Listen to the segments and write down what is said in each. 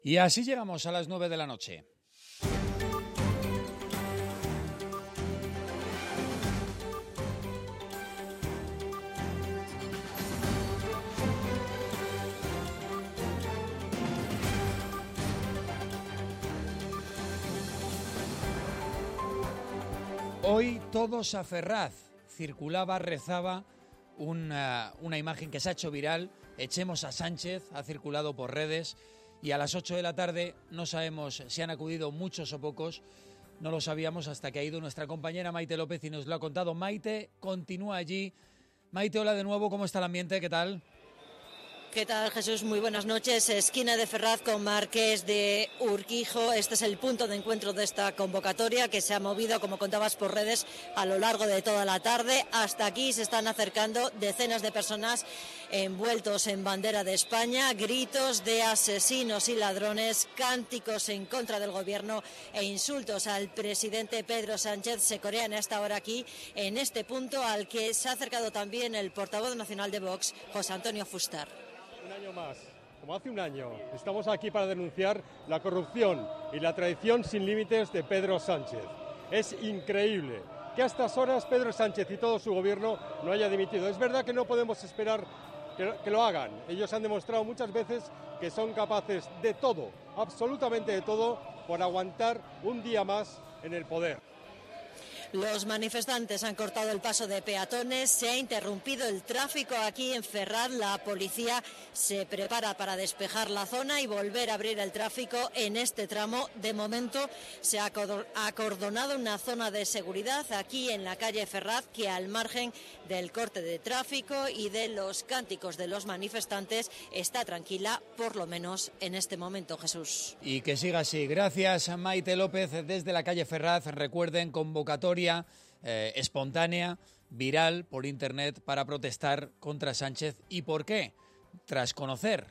Y así llegamos a las 9 de la noche. Hoy todos a Ferraz. Circulaba, rezaba una imagen que se ha hecho viral. Echemos a Sánchez, ha circulado por redes. Y a las 8 de la tarde no sabemos si han acudido muchos o pocos. No lo sabíamos hasta que ha ido nuestra compañera Maite López y nos lo ha contado. Maite continúa allí. Maite, hola de nuevo. ¿Cómo está el ambiente? ¿Qué tal? ¿Qué tal, Jesús? Muy buenas noches. Esquina de Ferraz con Marqués de Urquijo. Este es el punto de encuentro de esta convocatoria que se ha movido, como contabas, por redes a lo largo de toda la tarde. Hasta aquí se están acercando decenas de personas envueltos en bandera de España, gritos de asesinos y ladrones, cánticos en contra del gobierno e insultos al presidente Pedro Sánchez se corean a esta hora aquí, en este punto al que se ha acercado también el portavoz nacional de Vox, José Antonio Fustar. Un año más, como hace un año, estamos aquí para denunciar la corrupción y la traición sin límites de Pedro Sánchez. Es increíble que a estas horas Pedro Sánchez y todo su gobierno no haya dimitido. Es verdad que no podemos esperar que lo hagan. Ellos han demostrado muchas veces que son capaces de todo, absolutamente de todo, por aguantar un día más en el poder. Los manifestantes han cortado el paso de peatones, se ha interrumpido el tráfico aquí en Ferraz. La policía se prepara para despejar la zona y volver a abrir el tráfico en este tramo. De momento se ha acordonado una zona de seguridad aquí en la calle Ferraz que, al margen del corte de tráfico y de los cánticos de los manifestantes, está tranquila, por lo menos en este momento, Jesús. Y que siga así. Gracias, Maite López, desde la calle Ferraz. Recuerden, convocatoria espontánea, viral por internet para protestar contra Sánchez. ¿Y por qué? Tras conocer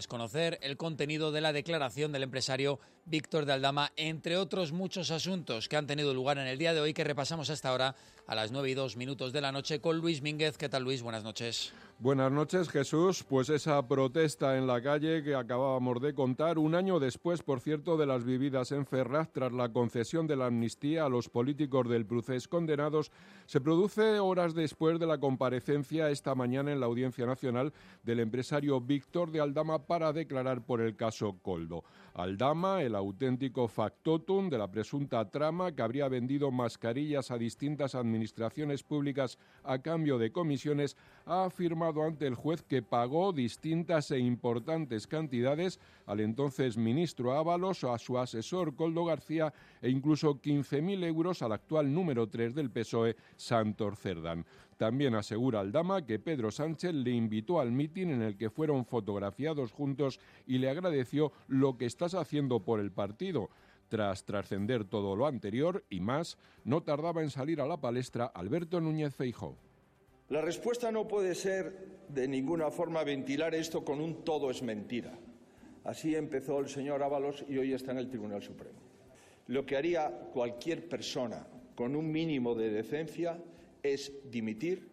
el contenido de la declaración del empresario Víctor de Aldama, entre otros muchos asuntos que han tenido lugar en el día de hoy, que repasamos hasta ahora a las 9:02 de la noche con Luis Mínguez. ¿Qué tal, Luis? Buenas noches. Buenas noches, Jesús. Pues esa protesta en la calle que acabábamos de contar, un año después, por cierto, de las vividas en Ferraz, tras la concesión de la amnistía a los políticos del Procés condenados, se produce horas después de la comparecencia esta mañana en la Audiencia Nacional del empresario Víctor de Aldama para declarar por el caso Koldo. Aldama, el auténtico factotum de la presunta trama que habría vendido mascarillas a distintas administraciones públicas a cambio de comisiones, ha afirmado ante el juez que pagó distintas e importantes cantidades al entonces ministro Ábalos, a su asesor Koldo García e incluso 15.000 euros al actual número 3 del PSOE, Santos Cerdán. También asegura Aldama que Pedro Sánchez le invitó al mitin en el que fueron fotografiados juntos y le agradeció lo que estás haciendo por el partido. Tras trascender todo lo anterior y más, no tardaba en salir a la palestra Alberto Núñez Feijóo. La respuesta no puede ser de ninguna forma ventilar esto con un todo es mentira. Así empezó el señor Ábalos y hoy está en el Tribunal Supremo. Lo que haría cualquier persona con un mínimo de decencia es dimitir.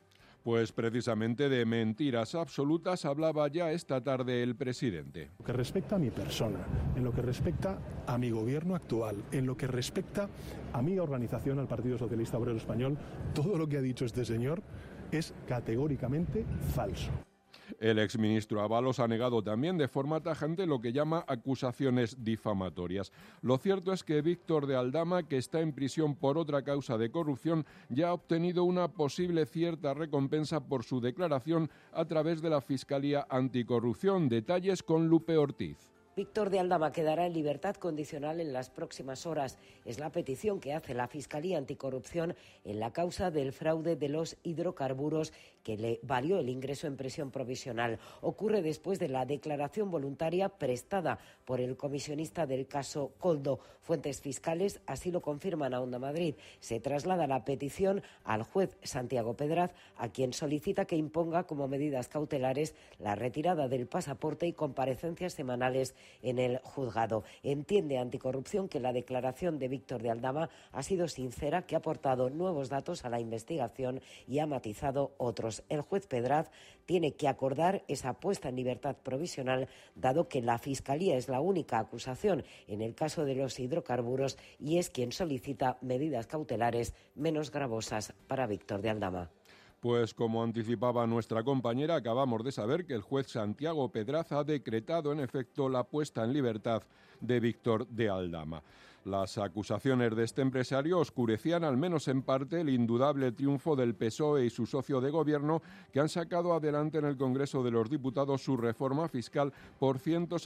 Pues precisamente de mentiras absolutas hablaba ya esta tarde el presidente. En lo que respecta a mi persona, en lo que respecta a mi gobierno actual, en lo que respecta a mi organización, al Partido Socialista Obrero Español, todo lo que ha dicho este señor es categóricamente falso. El exministro Ábalos ha negado también de forma tajante lo que llama acusaciones difamatorias. Lo cierto es que Víctor de Aldama, que está en prisión por otra causa de corrupción, ya ha obtenido una posible cierta recompensa por su declaración a través de la Fiscalía Anticorrupción. Detalles con Lupe Ortiz. Víctor de Aldama quedará en libertad condicional en las próximas horas. Es la petición que hace la Fiscalía Anticorrupción en la causa del fraude de los hidrocarburos que le valió el ingreso en prisión provisional. Ocurre después de la declaración voluntaria prestada por el comisionista del caso Koldo. Fuentes fiscales así lo confirman a Onda Madrid. Se traslada la petición al juez Santiago Pedraz, a quien solicita que imponga como medidas cautelares la retirada del pasaporte y comparecencias semanales en el juzgado. Entiende Anticorrupción que la declaración de Víctor de Aldama ha sido sincera, que ha aportado nuevos datos a la investigación y ha matizado otros. El juez Pedraz tiene que acordar esa puesta en libertad provisional, dado que la Fiscalía es la única acusación en el caso de los hidrocarburos y es quien solicita medidas cautelares menos gravosas para Víctor de Aldama. Pues como anticipaba nuestra compañera, acabamos de saber que el juez Santiago Pedraz ha decretado en efecto la puesta en libertad de Víctor de Aldama. Las acusaciones de este empresario oscurecían, al menos en parte, el indudable triunfo del PSOE y su socio de gobierno, que han sacado adelante en el Congreso de los Diputados su reforma fiscal por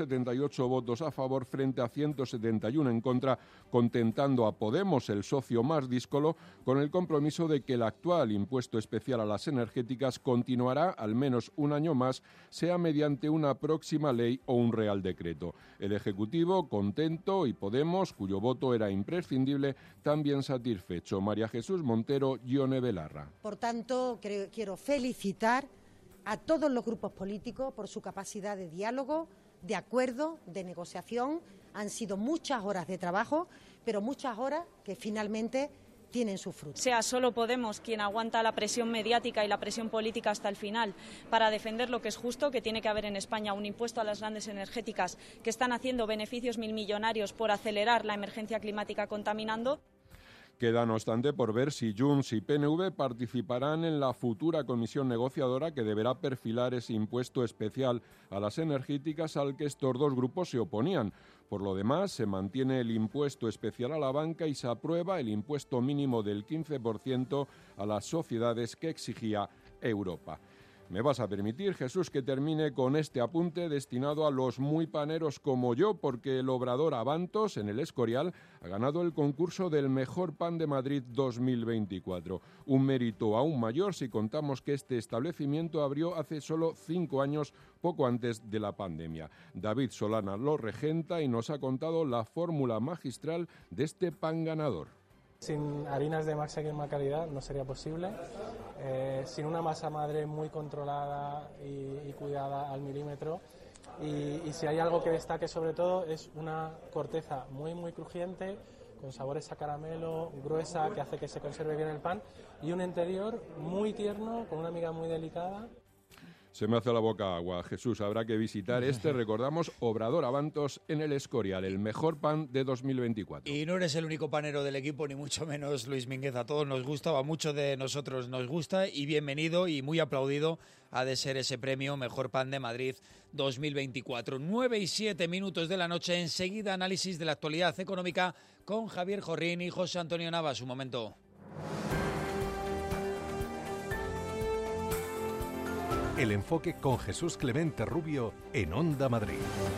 178 votos a favor frente a 171 en contra, contentando a Podemos, el socio más díscolo, con el compromiso de que el actual impuesto especial a las energéticas continuará al menos un año más, sea mediante una próxima ley o un real decreto. El Ejecutivo, contento, y Podemos, cuyo voto era imprescindible, también satisfecho. María Jesús Montero, Ione Belarra. Por tanto, quiero felicitar a todos los grupos políticos por su capacidad de diálogo, de acuerdo, de negociación. Han sido muchas horas de trabajo, pero muchas horas que finalmente tienen su fruto. Sea solo Podemos quien aguanta la presión mediática y la presión política hasta el final para defender lo que es justo, que tiene que haber en España un impuesto a las grandes energéticas que están haciendo beneficios milmillonarios por acelerar la emergencia climática contaminando. Queda, no obstante, por ver si Junts y PNV participarán en la futura comisión negociadora que deberá perfilar ese impuesto especial a las energéticas al que estos dos grupos se oponían. Por lo demás, se mantiene el impuesto especial a la banca y se aprueba el impuesto mínimo del 15% a las sociedades que exigía Europa. Me vas a permitir, Jesús, que termine con este apunte destinado a los muy paneros como yo, porque el obrador Avantos, en el Escorial, ha ganado el concurso del Mejor Pan de Madrid 2024. Un mérito aún mayor si contamos que este establecimiento abrió hace solo 5 años, poco antes de la pandemia. David Solana lo regenta y nos ha contado la fórmula magistral de este pan ganador. Sin harinas de máxima calidad no sería posible, sin una masa madre muy controlada y cuidada al milímetro, y si hay algo que destaque sobre todo es una corteza muy crujiente, con sabores a caramelo, gruesa, que hace que se conserve bien el pan, y un interior muy tierno, con una miga muy delicada. Se me hace la boca agua. Jesús, habrá que visitar recordamos, Obrador Avantos en el Escorial, el mejor pan de 2024. Y no eres el único panero del equipo, ni mucho menos, Luis Mínguez. A todos nos gusta, a muchos de nosotros nos gusta, y bienvenido y muy aplaudido ha de ser ese premio Mejor Pan de Madrid 2024. 9:07 de la noche, enseguida análisis de la actualidad económica con Javier Jorrín y José Antonio Navas. Un momento. El enfoque con Jesús Clemente Rubio en Onda Madrid.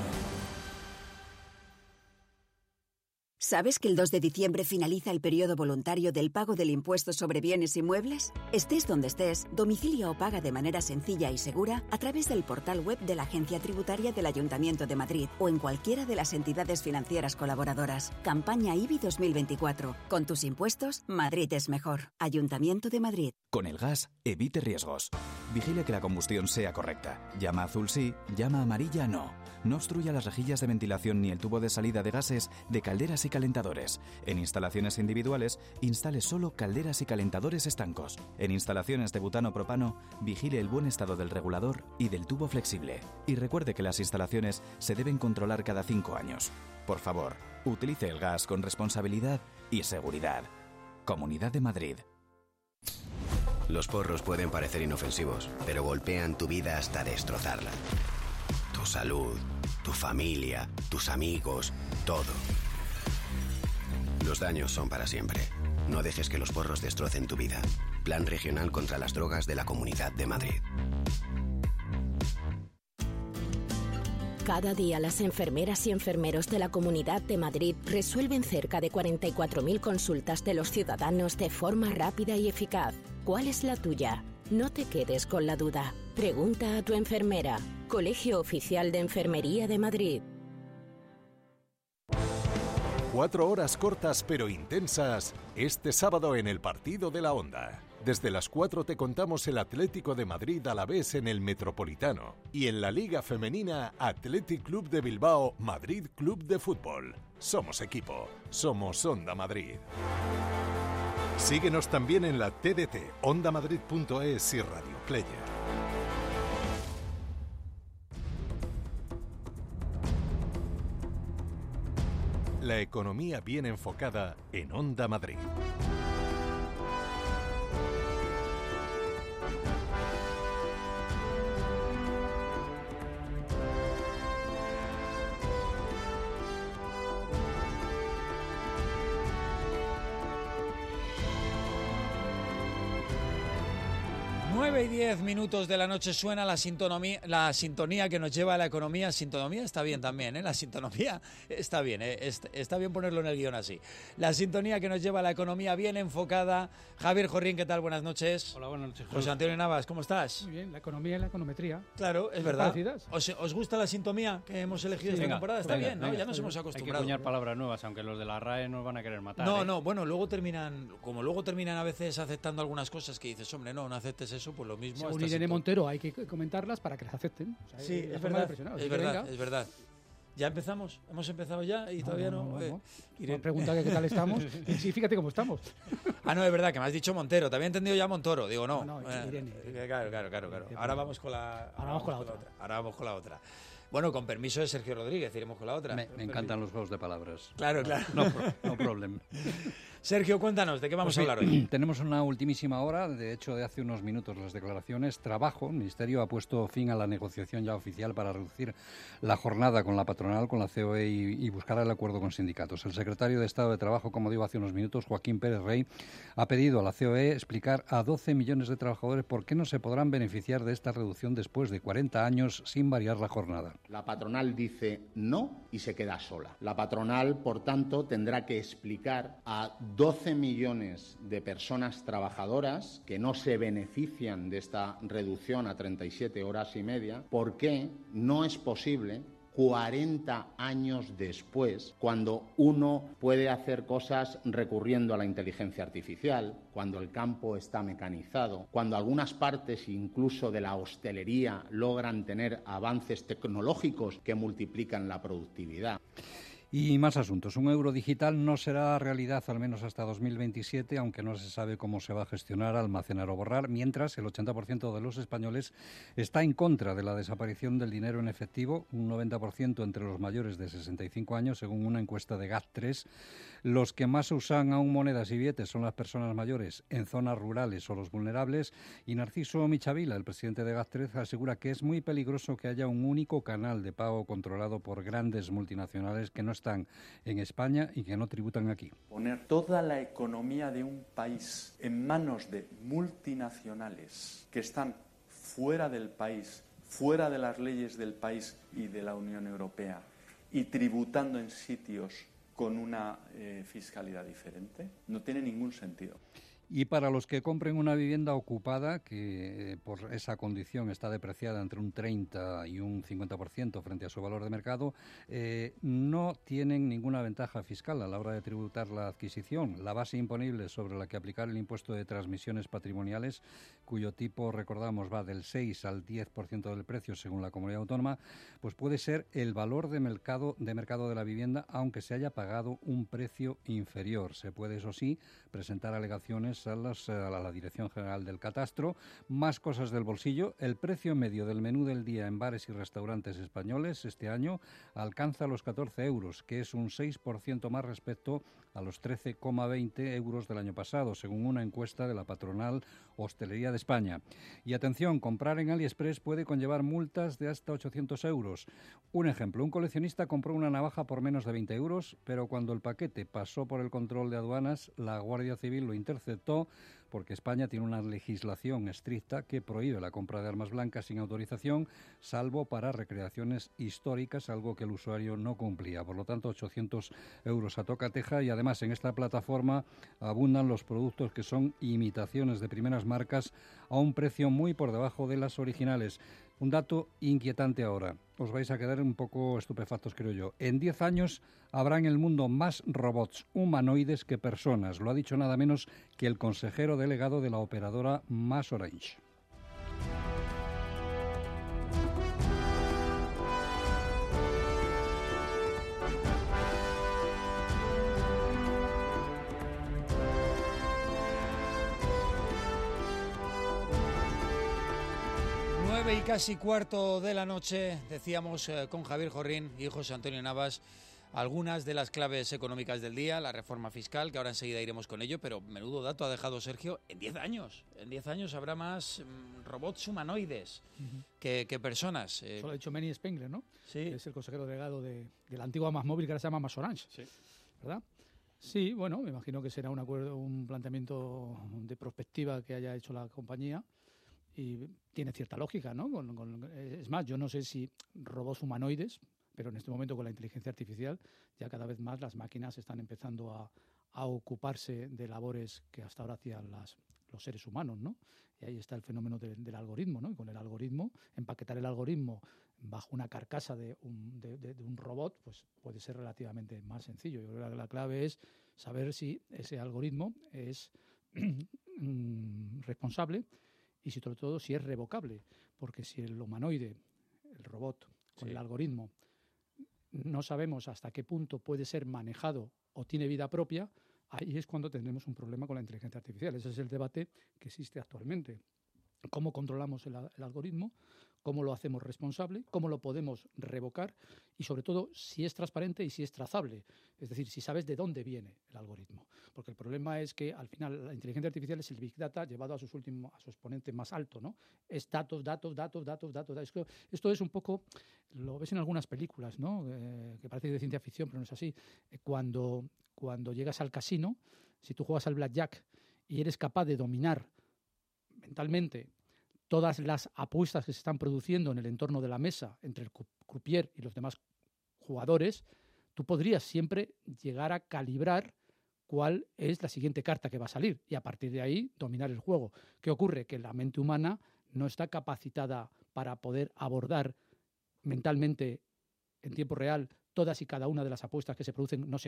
¿Sabes que el 2 de diciembre finaliza el periodo voluntario del pago del impuesto sobre bienes inmuebles? Estés donde estés, domicilia o paga de manera sencilla y segura a través del portal web de la Agencia Tributaria del Ayuntamiento de Madrid o en cualquiera de las entidades financieras colaboradoras. Campaña IBI 2024. Con tus impuestos, Madrid es mejor. Ayuntamiento de Madrid. Con el gas, evite riesgos. Vigile que la combustión sea correcta. Llama azul sí, llama amarilla no. No obstruya las rejillas de ventilación ni el tubo de salida de gases de calderas y calentadores. En instalaciones individuales, instale solo calderas y calentadores estancos. En instalaciones de butano-propano, vigile el buen estado del regulador y del tubo flexible. Y recuerde que las instalaciones se deben controlar cada 5 años. Por favor, utilice el gas con responsabilidad y seguridad. Comunidad de Madrid. Los porros pueden parecer inofensivos, pero golpean tu vida hasta destrozarla. Tu salud, tu familia, tus amigos, todo. Los daños son para siempre. No dejes que los porros destrocen tu vida. Plan Regional contra las Drogas de la Comunidad de Madrid. Cada día las enfermeras y enfermeros de la Comunidad de Madrid resuelven cerca de 44.000 consultas de los ciudadanos de forma rápida y eficaz. ¿Cuál es la tuya? No te quedes con la duda. Pregunta a tu enfermera. Colegio Oficial de Enfermería de Madrid. 4 horas cortas pero intensas este sábado en el Partido de la Onda. Desde las 4 te contamos el Atlético de Madrid Alavés en el Metropolitano. Y en la Liga Femenina, Athletic Club de Bilbao, Madrid Club de Fútbol. Somos equipo, somos Onda Madrid. Síguenos también en la TDT, ondamadrid.es y Radio Player. La economía bien enfocada en Onda Madrid. Y 10 minutos de la noche suena la sintonía que nos lleva a la economía. Sintonía está bien también, ¿eh? La sintonía está bien, ¿eh? Está bien ponerlo en el guión así. La sintonía que nos lleva a la economía bien enfocada. Javier Jorrín, ¿qué tal? Buenas noches. Hola, buenas noches. José Antonio Navas, ¿cómo estás? Muy bien, la economía y la econometría. Claro, es verdad. ¿Os gusta la sintonía que hemos elegido esta temporada? Está bien, ¿no? Ya nos hemos acostumbrado. Hay que acuñar palabras nuevas, aunque los de la RAE nos van a querer matar. No, bueno, luego terminan a veces aceptando algunas cosas que dices, hombre, no aceptes eso, pues lo mismo. Según Irene Montero hay que comentarlas para que las acepten. O sea, sí, es verdad. ¿Ya empezamos? ¿Hemos empezado ya y todavía no? Me pregunta que qué tal estamos. Sí, fíjate cómo estamos. No, es verdad, que me has dicho Montero. Te había entendido ya Montoro. Digo, no. Irene. Claro. Ahora vamos con la otra. Bueno, con permiso de Sergio Rodríguez, iremos con la otra. Me encantan los juegos de palabras. Claro. No problem. Sergio, cuéntanos, ¿de qué vamos a hablar hoy? Tenemos una ultimísima hora, de hecho, de hace unos minutos las declaraciones. Trabajo, el Ministerio ha puesto fin a la negociación ya oficial para reducir la jornada con la patronal, con la COE y buscar el acuerdo con sindicatos. El secretario de Estado de Trabajo, como digo hace unos minutos, Joaquín Pérez Rey, ha pedido a la COE explicar a 12 millones de trabajadores por qué no se podrán beneficiar de esta reducción después de 40 años sin variar la jornada. La patronal dice no y se queda sola. La patronal, por tanto, tendrá que explicar a 12 millones de personas trabajadoras que no se benefician de esta reducción a 37 horas y media, por qué no es posible 40 años después, cuando uno puede hacer cosas recurriendo a la inteligencia artificial, cuando el campo está mecanizado, cuando algunas partes incluso de la hostelería logran tener avances tecnológicos que multiplican la productividad. Y más asuntos. Un euro digital no será realidad al menos hasta 2027, aunque no se sabe cómo se va a gestionar, almacenar o borrar, mientras el 80% de los españoles está en contra de la desaparición del dinero en efectivo, un 90% entre los mayores de 65 años, según una encuesta de GAT3. Los que más usan aún monedas y billetes son las personas mayores en zonas rurales o los vulnerables. Y Narciso Michavila, el presidente de GAT3, asegura que es muy peligroso que haya un único canal de pago controlado por grandes multinacionales que no están en España y que no tributan aquí. Poner toda la economía de un país en manos de multinacionales que están fuera del país, fuera de las leyes del país y de la Unión Europea y tributando en sitios con una fiscalidad diferente, no tiene ningún sentido. Y para los que compren una vivienda ocupada, que por esa condición está depreciada entre un 30 y un 50% frente a su valor de mercado, no tienen ninguna ventaja fiscal a la hora de tributar la adquisición. La base imponible sobre la que aplicar el impuesto de transmisiones patrimoniales, cuyo tipo, recordamos, va del 6 al 10% del precio según la comunidad autónoma, pues puede ser el valor de mercado de la vivienda, aunque se haya pagado un precio inferior. Se puede, eso sí, presentar alegaciones a la Dirección General del Catastro. Más cosas del bolsillo. El precio medio del menú del día en bares y restaurantes españoles este año alcanza los 14 euros, que es un 6% más respecto a los 13,20 euros del año pasado, según una encuesta de la patronal Hostelería de España. Y atención, comprar en AliExpress puede conllevar multas de hasta 800 euros. Un ejemplo, un coleccionista compró una navaja por menos de 20 euros, pero cuando el paquete pasó por el control de aduanas, la Guardia Civil lo interceptó porque España tiene una legislación estricta que prohíbe la compra de armas blancas sin autorización, salvo para recreaciones históricas, algo que el usuario no cumplía. Por lo tanto, 800 euros a tocateja, y además en esta plataforma abundan los productos que son imitaciones de primeras marcas a un precio muy por debajo de las originales. Un dato inquietante ahora. Os vais a quedar un poco estupefactos, creo yo. En 10 años habrá en el mundo más robots humanoides que personas. Lo ha dicho nada menos que el consejero de delegado de la operadora MasOrange. Y casi cuarto de la noche, decíamos con Javier Jorrín y José Antonio Navas algunas de las claves económicas del día, la reforma fiscal, que ahora enseguida iremos con ello, pero menudo dato ha dejado Sergio, en 10 años. En 10 años habrá más robots humanoides que personas. Eso lo ha dicho Manny Spengler, ¿no? Sí. Que es el consejero delegado de la antigua MásMóvil, que ahora se llama MasOrange. Sí. ¿Verdad? Sí, bueno, me imagino que será un planteamiento de prospectiva que haya hecho la compañía. Y tiene cierta lógica, ¿no? Es más, yo no sé si robots humanoides, pero en este momento con la inteligencia artificial ya cada vez más las máquinas están empezando a ocuparse de labores que hasta ahora hacían los seres humanos, ¿no? Y ahí está el fenómeno del algoritmo, ¿no? Y con el algoritmo, empaquetar el algoritmo bajo una carcasa de un robot, pues puede ser relativamente más sencillo. Yo creo que la clave es saber si ese algoritmo es responsable y sobre todo si es revocable, porque si el humanoide, el robot, con el algoritmo, no sabemos hasta qué punto puede ser manejado o tiene vida propia, ahí es cuando tendremos un problema con la inteligencia artificial. Ese es el debate que existe actualmente. ¿Cómo controlamos el algoritmo? ¿Cómo lo hacemos responsable? ¿Cómo lo podemos revocar? Y sobre todo, si es transparente y si es trazable. Es decir, si sabes de dónde viene el algoritmo. Porque el problema es que al final la inteligencia artificial es el Big Data llevado a su exponente más alto, ¿no? Es datos. Esto es un poco, lo ves en algunas películas, ¿no? Que parece de ciencia ficción, pero no es así. Cuando llegas al casino, si tú juegas al blackjack y eres capaz de dominar mentalmente todas las apuestas que se están produciendo en el entorno de la mesa entre el croupier y los demás jugadores, tú podrías siempre llegar a calibrar cuál es la siguiente carta que va a salir y a partir de ahí dominar el juego. ¿Qué ocurre? Que la mente humana no está capacitada para poder abordar mentalmente en tiempo real todas y cada una de las apuestas que se producen, no sé,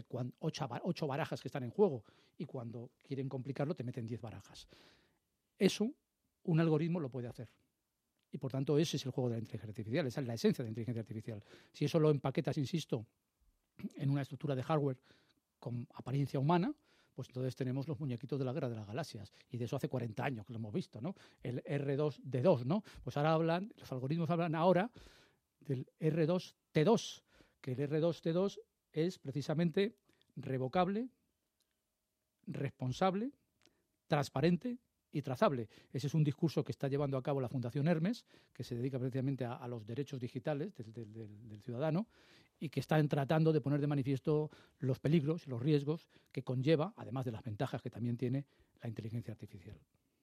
8 barajas que están en juego, y cuando quieren complicarlo te meten 10 barajas. Eso un algoritmo lo puede hacer. Y por tanto ese es el juego de la inteligencia artificial, esa es la esencia de la inteligencia artificial. Si eso lo empaquetas, insisto, en una estructura de hardware con apariencia humana, pues entonces tenemos los muñequitos de la Guerra de las Galaxias. Y de eso hace 40 años que lo hemos visto, ¿no? El R2D2, ¿no? Pues ahora los algoritmos hablan ahora del R2T2, que el R2T2 es precisamente revocable, responsable, transparente y trazable. Ese es un discurso que está llevando a cabo la Fundación Hermes, que se dedica precisamente a los derechos digitales del ciudadano y que están tratando de poner de manifiesto los peligros y los riesgos que conlleva, además de las ventajas que también tiene la inteligencia artificial.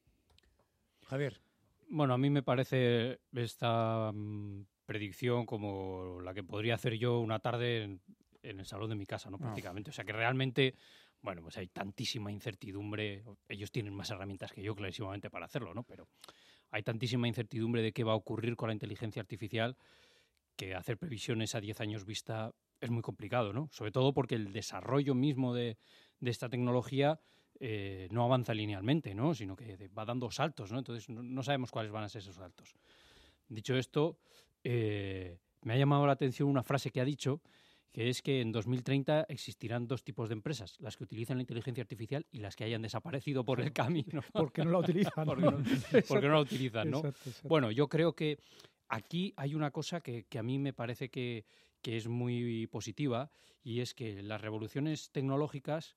Javier. Bueno, a mí me parece esta predicción como la que podría hacer yo una tarde en el salón de mi casa, ¿no? Prácticamente. O sea, que realmente, bueno, pues hay tantísima incertidumbre. Ellos tienen más herramientas que yo, clarísimamente, para hacerlo, ¿no? Pero hay tantísima incertidumbre de qué va a ocurrir con la inteligencia artificial que hacer previsiones a 10 años vista es muy complicado, ¿no? Sobre todo porque el desarrollo mismo de esta tecnología no avanza linealmente, ¿no? Sino que va dando saltos, ¿no? Entonces no sabemos cuáles van a ser esos saltos. Dicho esto, me ha llamado la atención una frase que ha dicho, que es que en 2030 existirán 2 tipos de empresas, las que utilizan la inteligencia artificial y las que hayan desaparecido por el camino. Porque no la utilizan. porque no la utilizan, ¿no? Exacto. Bueno, yo creo que aquí hay una cosa que a mí me parece que es muy positiva, y es que las revoluciones tecnológicas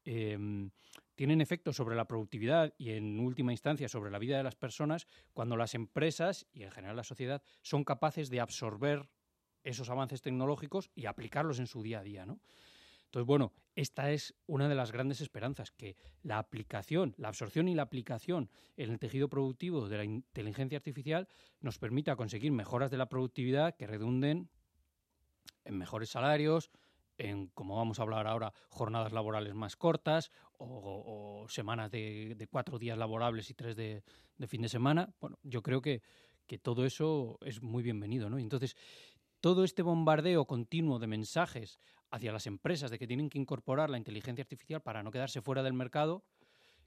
tienen efectos sobre la productividad y, en última instancia, sobre la vida de las personas cuando las empresas y, en general, la sociedad son capaces de absorber esos avances tecnológicos y aplicarlos en su día a día, ¿no? Entonces, bueno, esta es una de las grandes esperanzas, que la absorción y la aplicación en el tejido productivo de la inteligencia artificial nos permita conseguir mejoras de la productividad que redunden en mejores salarios, en, como vamos a hablar ahora, jornadas laborales más cortas o semanas de 4 días laborables y 3 de fin de semana. Bueno, yo creo que todo eso es muy bienvenido, ¿no? Y entonces, todo este bombardeo continuo de mensajes hacia las empresas de que tienen que incorporar la inteligencia artificial para no quedarse fuera del mercado,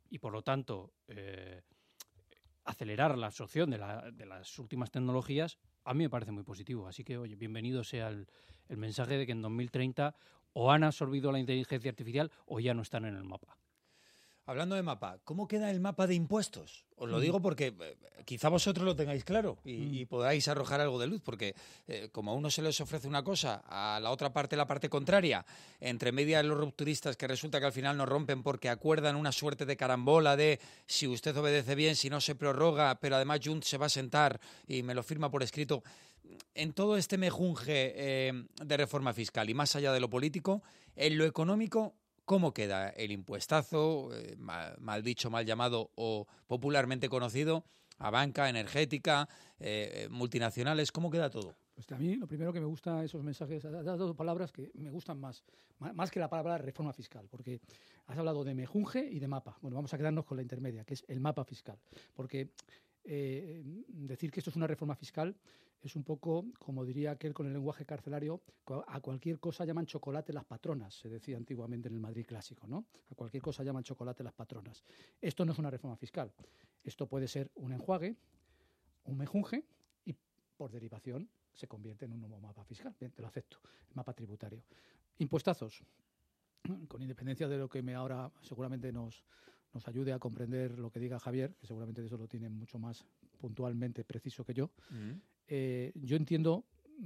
y por lo tanto acelerar la absorción de las últimas tecnologías, a mí me parece muy positivo. Así que, oye, bienvenido sea el mensaje de que en 2030 o han absorbido la inteligencia artificial o ya no están en el mapa. Hablando de mapa, ¿cómo queda el mapa de impuestos? Os lo digo porque quizá vosotros lo tengáis claro y podáis arrojar algo de luz, porque como a uno se les ofrece una cosa, a la otra parte la parte contraria, entre medias los rupturistas que resulta que al final nos rompen porque acuerdan una suerte de carambola de si usted obedece bien, si no se prorroga, pero además Junts se va a sentar y me lo firma por escrito. En todo este mejunje de reforma fiscal y más allá de lo político, en lo económico, ¿cómo queda el impuestazo, mal dicho, mal llamado o popularmente conocido, a banca, energética, multinacionales? ¿Cómo queda todo? Pues a mí lo primero que me gusta esos mensajes, has dado palabras que me gustan más que la palabra reforma fiscal, porque has hablado de mejunje y de mapa. Bueno, vamos a quedarnos con la intermedia, que es el mapa fiscal, porque decir que esto es una reforma fiscal es un poco, como diría aquel con el lenguaje carcelario, a cualquier cosa llaman chocolate las patronas, se decía antiguamente en el Madrid clásico, ¿no? A cualquier cosa llaman chocolate las patronas. Esto no es una reforma fiscal. Esto puede ser un enjuague, un mejunje y, por derivación, se convierte en un nuevo mapa fiscal. Bien, te lo acepto, el mapa tributario. Impuestazos, con independencia de lo que ahora seguramente nos ayude a comprender lo que diga Javier, que seguramente eso lo tiene mucho más puntualmente preciso que yo. Yo entiendo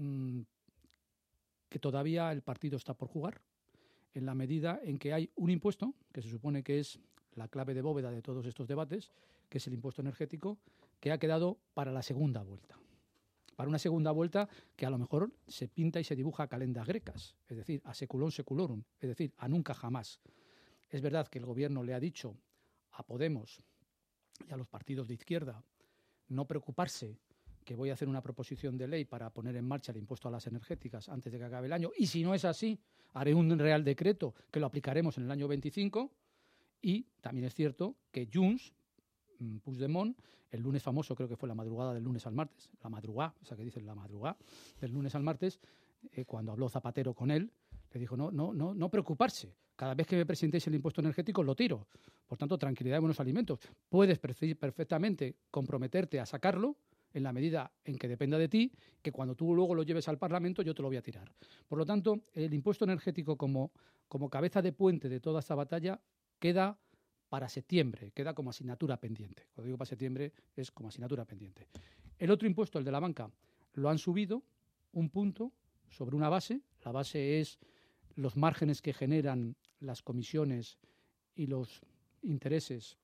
que todavía el partido está por jugar, en la medida en que hay un impuesto, que se supone que es la clave de bóveda de todos estos debates, que es el impuesto energético, que ha quedado para la segunda vuelta. Para una segunda vuelta que a lo mejor se pinta y se dibuja a calendas grecas, es decir, a seculum seculorum, es decir, a nunca jamás. Es verdad que el gobierno le ha dicho a Podemos y a los partidos de izquierda no preocuparse, que voy a hacer una proposición de ley para poner en marcha el impuesto a las energéticas antes de que acabe el año, y si no es así, haré un real decreto que lo aplicaremos en el año 25, y también es cierto que Junts, Puigdemont, el lunes famoso, creo que fue la madrugada del lunes al martes, la madrugada, esa que dicen la madrugada del lunes al martes, cuando habló Zapatero con él, le dijo, no preocuparse, cada vez que me presentéis el impuesto energético lo tiro, por tanto, tranquilidad y buenos alimentos. Puedes perfectamente comprometerte a sacarlo en la medida en que dependa de ti, que cuando tú luego lo lleves al Parlamento yo te lo voy a tirar. Por lo tanto, el impuesto energético como cabeza de puente de toda esta batalla queda para septiembre, queda como asignatura pendiente. Cuando digo para septiembre es como asignatura pendiente. El otro impuesto, el de la banca, lo han subido un punto sobre una base. La base es los márgenes que generan las comisiones y los intereses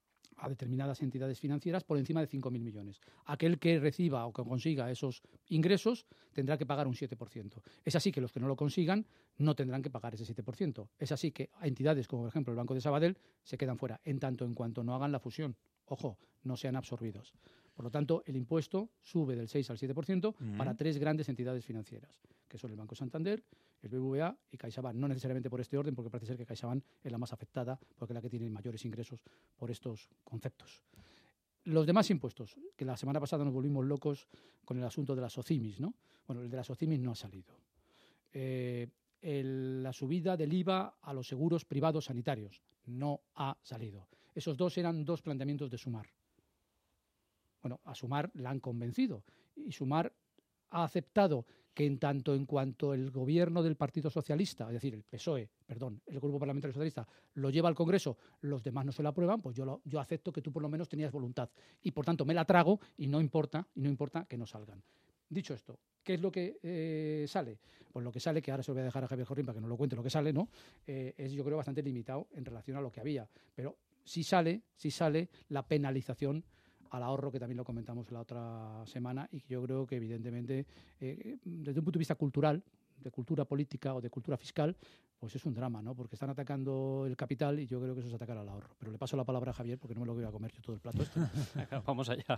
a determinadas entidades financieras por encima de 5.000 millones. Aquel que reciba o que consiga esos ingresos tendrá que pagar un 7%. Es así que los que no lo consigan no tendrán que pagar ese 7%. Es así que entidades como, por ejemplo, el Banco de Sabadell se quedan fuera, en tanto en cuanto no hagan la fusión. Ojo, no sean absorbidos. Por lo tanto, el impuesto sube del 6 al 7% para 3 grandes entidades financieras, que son el Banco Santander, el BBVA y CaixaBank. No necesariamente por este orden, porque parece ser que CaixaBank es la más afectada, porque es la que tiene mayores ingresos por estos conceptos. Los demás impuestos, que la semana pasada nos volvimos locos con el asunto de las SOCIMIS, ¿no? Bueno, el de las SOCIMIS no ha salido. La subida del IVA a los seguros privados sanitarios no ha salido. Esos dos eran dos planteamientos de Sumar. Bueno, a Sumar la han convencido y Sumar ha aceptado que en tanto en cuanto el gobierno del Partido Socialista, es decir, el PSOE, perdón, el Grupo Parlamentario Socialista, lo lleva al Congreso, los demás no se lo aprueban, pues yo acepto que tú por lo menos tenías voluntad y por tanto me la trago y no importa que no salgan. Dicho esto, ¿qué es lo que sale? Pues lo que sale, que ahora se lo voy a dejar a Javier Jorrín para que nos lo cuente lo que sale, ¿no? Es yo creo bastante limitado en relación a lo que había, pero sí sale la penalización al ahorro, que también lo comentamos la otra semana, y que yo creo que evidentemente desde un punto de vista cultural, de cultura política o de cultura fiscal, pues es un drama, ¿no? Porque están atacando el capital y yo creo que eso es atacar al ahorro. Pero le paso la palabra a Javier porque no me lo voy a comer yo todo el plato este. Vamos allá.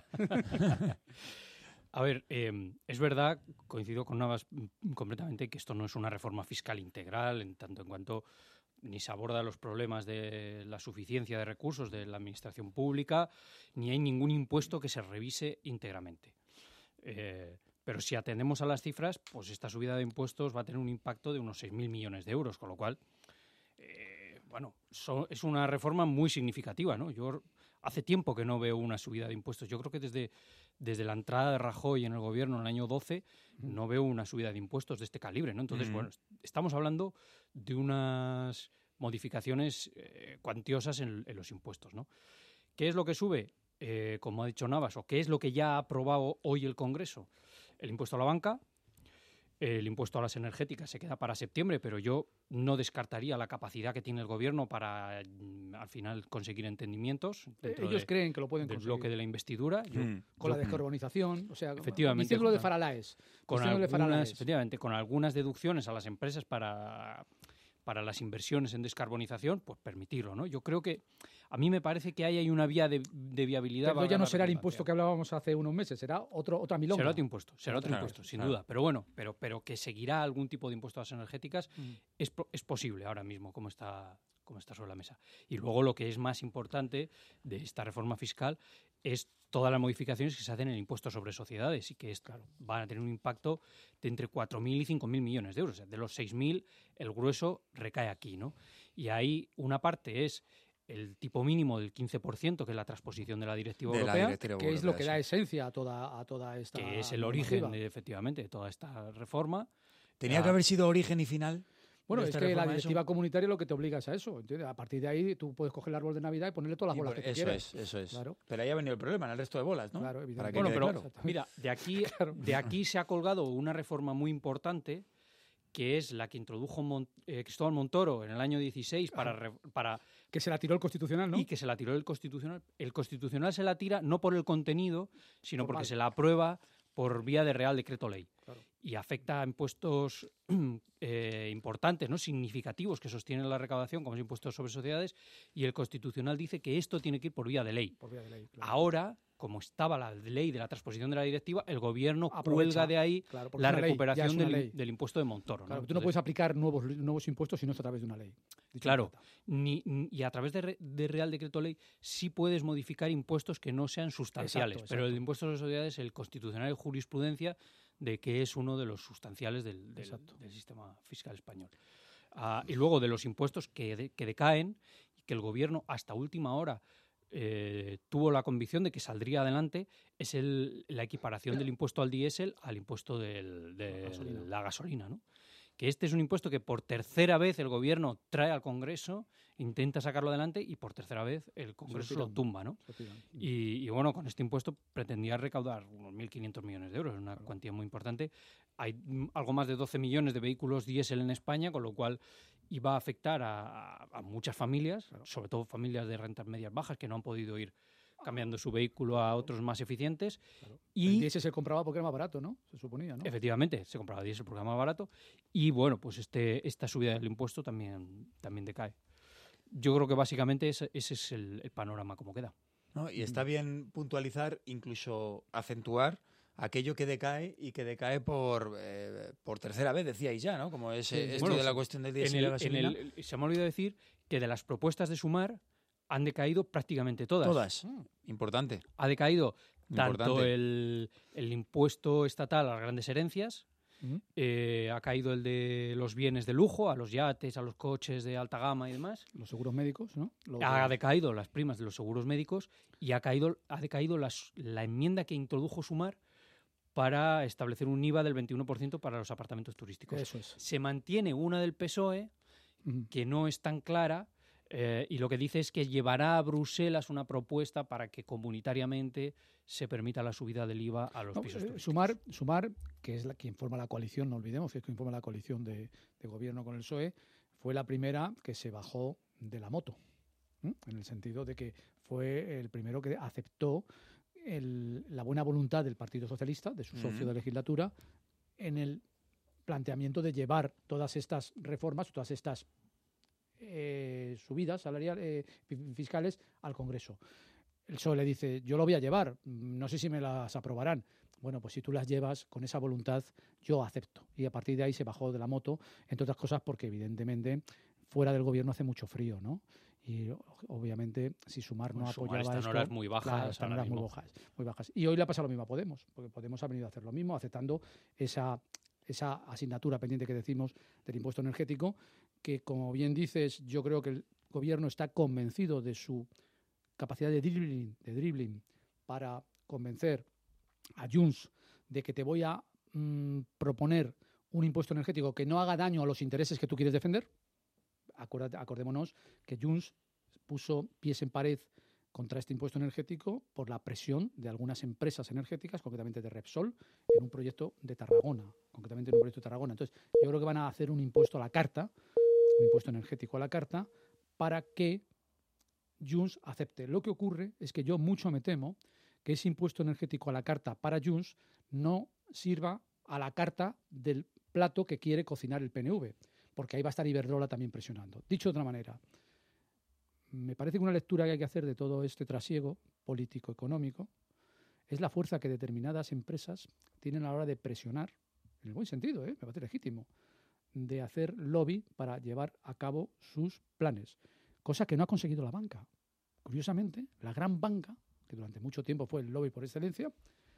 A ver, es verdad, coincido con Navas completamente, que esto no es una reforma fiscal integral, en tanto en cuanto ni se aborda los problemas de la suficiencia de recursos de la administración pública, ni hay ningún impuesto que se revise íntegramente. Pero si atendemos a las cifras, pues esta subida de impuestos va a tener un impacto de unos 6.000 millones de euros, con lo cual bueno, es una reforma muy significativa, ¿no? Yo hace tiempo que no veo una subida de impuestos. Yo creo que desde la entrada de Rajoy en el gobierno en el año 12 no veo una subida de impuestos de este calibre, ¿no? Entonces, bueno, estamos hablando de unas modificaciones cuantiosas en los impuestos, ¿no? ¿Qué es lo que sube? Como ha dicho Navas, o qué es lo que ya ha aprobado hoy el Congreso. El impuesto a la banca, el impuesto a las energéticas se queda para septiembre, pero yo no descartaría la capacidad que tiene el Gobierno para al final conseguir entendimientos. Ellos creen que lo pueden del conseguir. bloque de la investidura. Con la descarbonización, o sea, efectivamente, diciendo lo de Faralaes. Efectivamente, con algunas deducciones a las empresas para las inversiones en descarbonización, pues permitirlo, ¿no? Yo creo que a mí me parece que hay una vía de viabilidad. Pero ya no será el impuesto que hablábamos hace unos meses, será otra milonga. Será otro impuesto, sin duda. Pero bueno, pero que seguirá algún tipo de impuesto a las energéticas es posible ahora mismo, como está sobre la mesa. Y luego lo que es más importante de esta reforma fiscal es todas las modificaciones que se hacen en el impuesto sobre sociedades y que van a tener un impacto de entre 4.000 y 5.000 millones de euros. O sea, de los 6.000, el grueso recae aquí, ¿no? Y ahí una parte es el tipo mínimo del 15%, que es la transposición de la Directiva Europea, que es lo que da esencia a toda esta... Que es el origen, efectivamente, de toda esta reforma. ¿Tenía que haber sido origen y final? Bueno, es que la directiva comunitaria lo que te obliga es a eso. ¿Entiendes? A partir de ahí tú puedes coger el árbol de Navidad y ponerle todas las bolas que quieras. Eso es. Claro. Pero ahí ha venido el problema, en el resto de bolas, ¿no? Claro, evidentemente. Bueno, pero mira, de aquí se ha colgado una reforma muy importante, que es la que introdujo Cristóbal Montoro en el año 16 para... Que se la tiró el Constitucional, ¿no? Y que se la tiró el Constitucional. El Constitucional se la tira no por el contenido, sino porque se la aprueba por vía de Real Decreto Ley. Claro. Y afecta a impuestos importantes, ¿no? Significativos que sostienen la recaudación, como es impuestos sobre sociedades, y el Constitucional dice que esto tiene que ir por vía de ley. Por vía de ley, claro. Ahora, como estaba la ley de la transposición de la directiva, el Gobierno cuelga de ahí la recuperación del impuesto de Montoro. Claro, ¿no? tú no puedes aplicar nuevos impuestos si no es a través de una ley. Claro, y a través de Real Decreto Ley sí puedes modificar impuestos que no sean sustanciales, pero el impuesto sobre sociedades, el Constitucional y jurisprudencia de que es uno de los sustanciales del sistema fiscal español. Y luego de los impuestos que decaen y que el Gobierno hasta última hora tuvo la convicción de que saldría adelante, es la equiparación del impuesto al diésel al impuesto de la gasolina, ¿no? Que este es un impuesto que por tercera vez el Gobierno trae al Congreso, intenta sacarlo adelante y por tercera vez el Congreso lo tumba, ¿no? Y bueno, con este impuesto pretendía recaudar unos 1.500 millones de euros, una cuantía muy importante. Hay algo más de 12 millones de vehículos diésel en España, con lo cual iba a afectar a muchas familias, sobre todo familias de rentas medias bajas que no han podido ir cambiando su vehículo a otros más eficientes. Claro. Y el diésel se compraba porque era más barato, ¿no? Se suponía, ¿no? Efectivamente, se compraba diésel porque era más barato. Y bueno, pues esta subida del impuesto también decae. Yo creo que básicamente ese es el panorama como queda. ¿No? Y está bien puntualizar, incluso acentuar aquello que decae y que decae por tercera vez, decíais ya, ¿no? Como es esto de la cuestión del diésel y la gasolina. Se me ha olvidado decir que de las propuestas de Sumar han decaído prácticamente todas. Todas. Importante. Ha decaído tanto el impuesto estatal a las grandes herencias, ha caído el de los bienes de lujo, a los yates, a los coches de alta gama y demás. Los seguros médicos, ¿no? Ha decaído las primas de los seguros médicos y ha decaído la enmienda que introdujo Sumar para establecer un IVA del 21% para los apartamentos turísticos. Eso es. Se mantiene una del PSOE que no es tan clara, y lo que dice es que llevará a Bruselas una propuesta para que comunitariamente se permita la subida del IVA a los pisos turísticos. Sumar, que es quien forma la coalición, no olvidemos que es quien forma la coalición de gobierno con el PSOE, fue la primera que se bajó de la moto, en el sentido de que fue el primero que aceptó la buena voluntad del Partido Socialista, de su socio de legislatura, en el planteamiento de llevar todas estas reformas, todas estas subidas salariales fiscales al Congreso. El PSOE le dice, yo lo voy a llevar, no sé si me las aprobarán. Bueno, pues si tú las llevas con esa voluntad, yo acepto. Y a partir de ahí se bajó de la moto, entre otras cosas porque evidentemente fuera del gobierno hace mucho frío, ¿no? Y obviamente si Sumar no apoyaba esto... Están horas muy bajas. Claro, están horas muy bajas. Y hoy le ha pasado lo mismo a Podemos, porque Podemos ha venido a hacer lo mismo, aceptando esa asignatura pendiente que decimos del impuesto energético, que como bien dices, yo creo que gobierno está convencido de su capacidad de dribbling para convencer a Junts de que te voy a proponer un impuesto energético que no haga daño a los intereses que tú quieres defender. Acordémonos que Junts puso pies en pared contra este impuesto energético por la presión de algunas empresas energéticas, concretamente de Repsol, en un proyecto de Tarragona. Entonces, yo creo que van a hacer un impuesto a la carta, un impuesto energético a la carta, para que Junts acepte. Lo que ocurre es que yo mucho me temo que ese impuesto energético a la carta para Junts no sirva a la carta del plato que quiere cocinar el PNV, porque ahí va a estar Iberdrola también presionando. Dicho de otra manera, me parece que una lectura que hay que hacer de todo este trasiego político-económico es la fuerza que determinadas empresas tienen a la hora de presionar, en el buen sentido, me parece legítimo, de hacer lobby para llevar a cabo sus planes, cosa que no ha conseguido la banca. Curiosamente, la gran banca, que durante mucho tiempo fue el lobby por excelencia,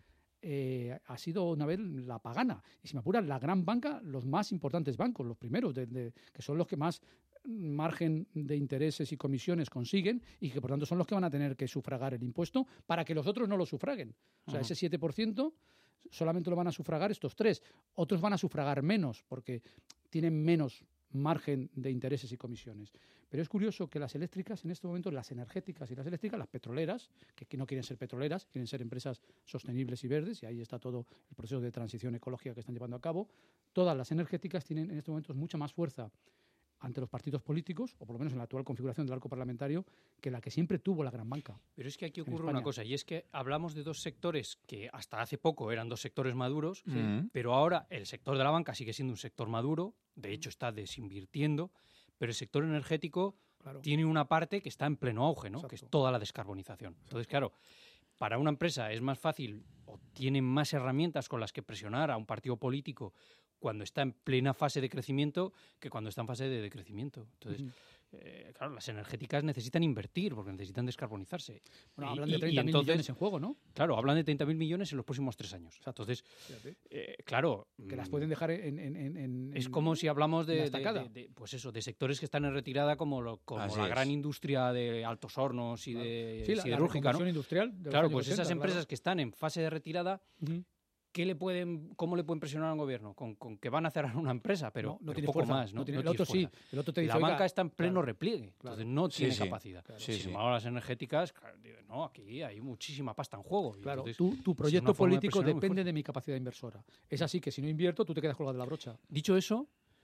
ha sido una vez la pagana. Y si me apuran, la gran banca, los más importantes bancos, los primeros, que son los que más margen de intereses y comisiones consiguen y que por tanto son los que van a tener que sufragar el impuesto para que los otros no lo sufraguen. O sea, ese 7% solamente lo van a sufragar estos tres. Otros van a sufragar menos porque tienen menos margen de intereses y comisiones. Pero es curioso que las eléctricas, en este momento, las energéticas y las eléctricas, las petroleras, que no quieren ser petroleras, quieren ser empresas sostenibles y verdes, y ahí está todo el proceso de transición ecológica que están llevando a cabo, todas las energéticas tienen en estos momentos mucha más fuerza ante los partidos políticos, o por lo menos en la actual configuración del arco parlamentario, que la que siempre tuvo la gran banca. Pero es que aquí ocurre una cosa, y es que hablamos de dos sectores que hasta hace poco eran dos sectores maduros, pero ahora el sector de la banca sigue siendo un sector maduro, de hecho está desinvirtiendo, pero el sector energético tiene una parte que está en pleno auge, ¿no? Que es toda la descarbonización. Entonces, claro, para una empresa es más fácil o tiene más herramientas con las que presionar a un partido político cuando está en plena fase de crecimiento que cuando está en fase de decrecimiento. Entonces, claro, las energéticas necesitan invertir porque necesitan descarbonizarse. Bueno, hablan de 30.000 millones en juego, ¿no? Claro, hablan de 30.000 millones en los próximos 3 años. Exacto. Entonces, claro... Que las pueden dejar en es como si hablamos de pues eso, de sectores que están en retirada como la gran industria de altos hornos y de siderúrgica, ¿no? Industrial claro, pues 80, esas empresas que están en fase de retirada... ¿Cómo le pueden presionar al gobierno? Con que van a cerrar una empresa, pero no tiene poco fuerza, más. ¿no? El otro sí. El otro te dice, la banca está en pleno repliegue, entonces no tiene capacidad. Sin embargo, las energéticas, no, aquí hay muchísima pasta en juego. Claro, entonces, tu proyecto político depende de mi capacidad inversora. Es así que si no invierto, tú te quedas colgado de la brocha. Dicho eso,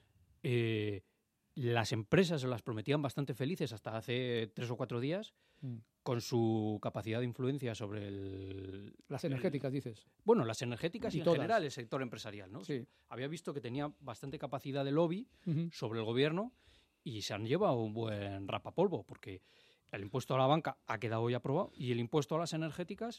las empresas se las prometían bastante felices hasta hace 3 o 4 días con su capacidad de influencia sobre las energéticas, dices. Bueno, las energéticas y en todas. General el sector empresarial, ¿no? Sí. Había visto que tenía bastante capacidad de lobby sobre el gobierno y se han llevado un buen rapapolvo porque el impuesto a la banca ha quedado hoy aprobado y el impuesto a las energéticas...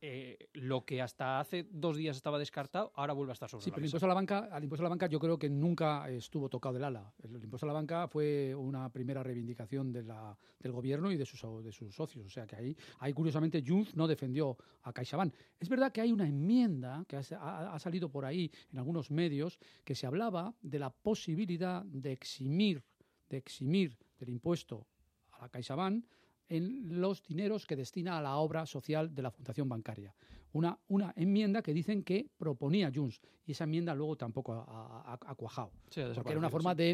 lo que hasta hace 2 días estaba descartado, ahora vuelve a estar sobre la mesa. Pero el impuesto a la banca yo creo que nunca estuvo tocado del ala. El impuesto a la banca fue una primera reivindicación del gobierno y de sus socios. O sea que ahí curiosamente Junts no defendió a CaixaBank. Es verdad que hay una enmienda que ha salido por ahí en algunos medios que se hablaba de la posibilidad de eximir del impuesto a la CaixaBank en los dineros que destina a la obra social de la Fundación Bancaria. Una enmienda que dicen que proponía Junts, y esa enmienda luego tampoco ha cuajado. Sí, porque era una forma de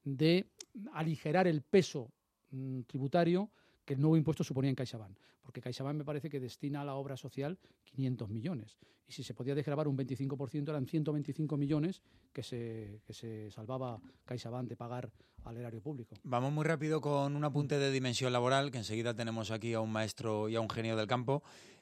aligerar el peso tributario que el nuevo impuesto suponía en CaixaBank. Porque CaixaBank me parece que destina a la obra social 500 millones. Y si se podía desgravar un 25%, eran 125 millones que se salvaba CaixaBank de pagar al erario público. Vamos muy rápido con un apunte de dimensión laboral, que enseguida tenemos aquí a un maestro y a un genio del campo.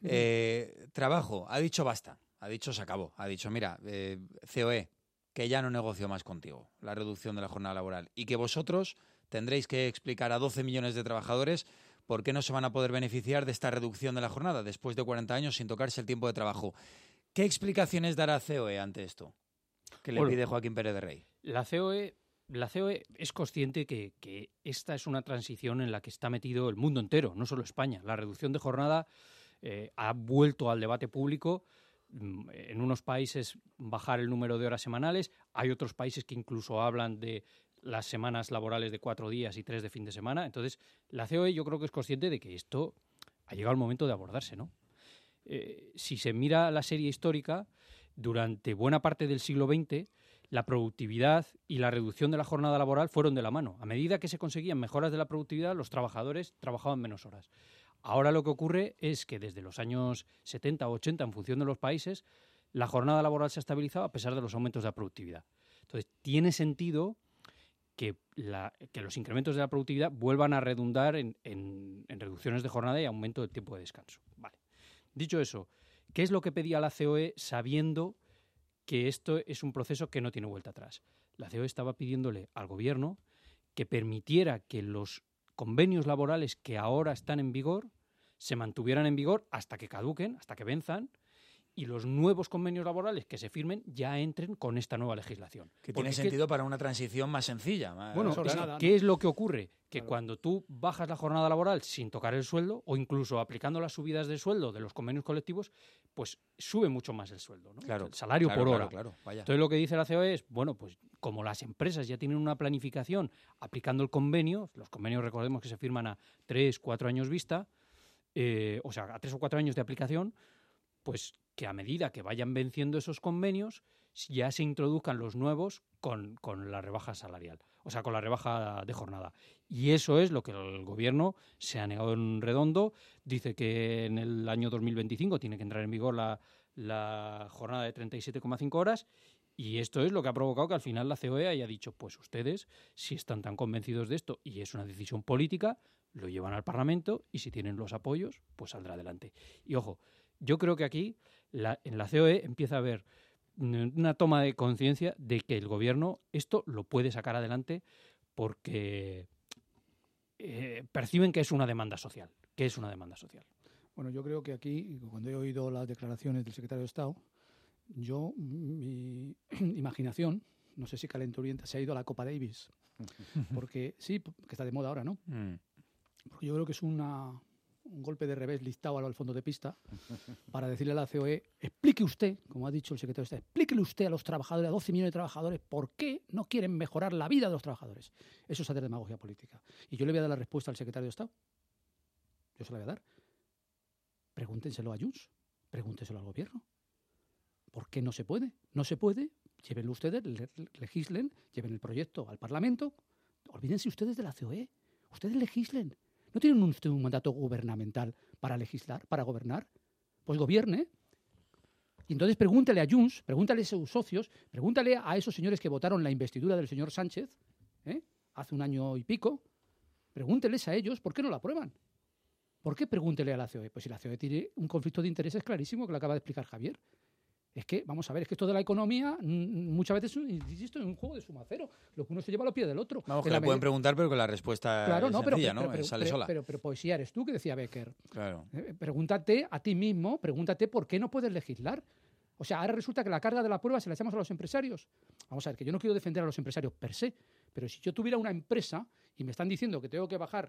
Trabajo, ha dicho basta, ha dicho se acabó, ha dicho mira, COE, que ya no negocio más contigo la reducción de la jornada laboral y que vosotros tendréis que explicar a 12 millones de trabajadores por qué no se van a poder beneficiar de esta reducción de la jornada después de 40 años sin tocarse el tiempo de trabajo. ¿Qué explicaciones dará COE ante esto que le pide Joaquín Pérez de Rey? La COE es consciente que esta es una transición en la que está metido el mundo entero, no solo España. La reducción de jornada ha vuelto al debate público. En unos países bajar el número de horas semanales, hay otros países que incluso hablan de las semanas laborales de 4 días y 3 de fin de semana. Entonces, la COE yo creo que es consciente de que esto ha llegado el momento de abordarse, ¿no? Si se mira la serie histórica, durante buena parte del siglo XX, la productividad y la reducción de la jornada laboral fueron de la mano. A medida que se conseguían mejoras de la productividad, los trabajadores trabajaban menos horas. Ahora lo que ocurre es que desde los años 70 o 80, en función de los países, la jornada laboral se ha estabilizado a pesar de los aumentos de la productividad. Entonces, tiene sentido que los incrementos de la productividad vuelvan a redundar en reducciones de jornada y aumento del tiempo de descanso. Vale. Dicho eso, ¿qué es lo que pedía la COE sabiendo que esto es un proceso que no tiene vuelta atrás? La COE estaba pidiéndole al Gobierno que permitiera que los convenios laborales que ahora están en vigor se mantuvieran en vigor hasta que caduquen, hasta que venzan, y los nuevos convenios laborales que se firmen ya entren con esta nueva legislación. Que tiene sentido para una transición más sencilla. Bueno, ¿qué es lo que ocurre? Que cuando tú bajas la jornada laboral sin tocar el sueldo, o incluso aplicando las subidas de sueldo de los convenios colectivos, pues sube mucho más el sueldo, ¿no? Claro, el salario por hora. Vaya. Entonces lo que dice la COE es, bueno, pues como las empresas ya tienen una planificación aplicando el convenio, los convenios recordemos que se firman a 3-4 años vista, o sea, a 3 o 4 años de aplicación, pues que a medida que vayan venciendo esos convenios ya se introduzcan los nuevos con la rebaja salarial, o sea, con la rebaja de jornada. Y eso es lo que el Gobierno se ha negado en redondo. Dice que en el año 2025 tiene que entrar en vigor la jornada de 37,5 horas y esto es lo que ha provocado que al final la COE haya dicho, pues ustedes, si están tan convencidos de esto y es una decisión política, lo llevan al Parlamento y si tienen los apoyos, pues saldrá adelante. Y ojo, yo creo que aquí en la COE empieza a haber una toma de conciencia de que el Gobierno esto lo puede sacar adelante porque perciben que es una demanda social. Bueno, yo creo que aquí, cuando he oído las declaraciones del secretario de Estado, mi imaginación, no sé si calenturienta, se ha ido a la Copa Davis. Porque sí, que está de moda ahora, ¿no? Porque yo creo que es un golpe de revés listado al fondo de pista para decirle a la COE, explique usted, como ha dicho el secretario de Estado, explíquele usted a los trabajadores, a 12 millones de trabajadores, por qué no quieren mejorar la vida de los trabajadores. Eso es hacer demagogia política. Y yo le voy a dar la respuesta al secretario de Estado. Yo se la voy a dar. Pregúntenselo a Junts, pregúntenselo al Gobierno. ¿Por qué no se puede? No se puede, llévenlo ustedes, legislen, lleven el proyecto al Parlamento. Olvídense ustedes de la COE. Ustedes legislen. ¿No tienen ustedes un mandato gubernamental para legislar, para gobernar? Pues gobierne. Y entonces pregúntale a Junts, pregúntale a sus socios, pregúntale a esos señores que votaron la investidura del señor Sánchez, hace un año y pico, pregúnteles a ellos por qué no la aprueban. ¿Por qué pregúntele a la COE? Pues si la COE tiene un conflicto de intereses clarísimo que lo acaba de explicar Javier. Es que, vamos a ver, es que esto de la economía muchas veces, insisto, es un juego de suma cero. Lo que uno se lleva a los pies del otro. Vamos, que le pueden preguntar, pero que la respuesta es sencilla, ¿no? Sale sola. Pero poesía eres tú, que decía Becker. Claro. Pregúntate a ti mismo, pregúntate por qué no puedes legislar. O sea, ahora resulta que la carga de la prueba se la echamos a los empresarios. Vamos a ver, que yo no quiero defender a los empresarios per se, pero si yo tuviera una empresa y me están diciendo que tengo que bajar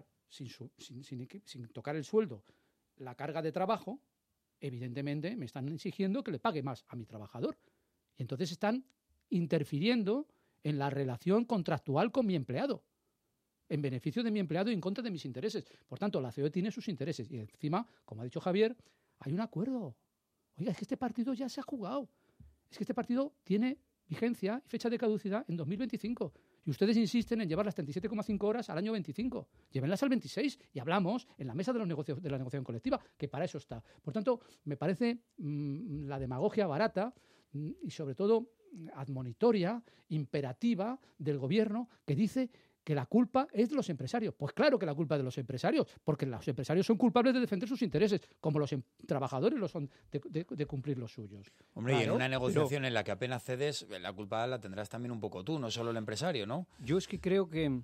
sin tocar el sueldo la carga de trabajo, evidentemente me están exigiendo que le pague más a mi trabajador. Y entonces están interfiriendo en la relación contractual con mi empleado, en beneficio de mi empleado y en contra de mis intereses. Por tanto, la COE tiene sus intereses. Y encima, como ha dicho Javier, hay un acuerdo. Oiga, es que este partido ya se ha jugado. Es que este partido tiene vigencia y fecha de caducidad en 2025. Y ustedes insisten en llevar las 37,5 horas al año 25. Llévenlas al 26 y hablamos en la mesa de la negociación colectiva, que para eso está. Por tanto, me parece la demagogia barata y sobre todo admonitoria, imperativa del Gobierno, que dice que la culpa es de los empresarios. Pues claro que la culpa es de los empresarios, porque los empresarios son culpables de defender sus intereses, como los trabajadores lo son de cumplir los suyos. Hombre, claro, y en una negociación en la que apenas cedes, la culpa la tendrás también un poco tú, no solo el empresario, ¿no? Yo es que creo que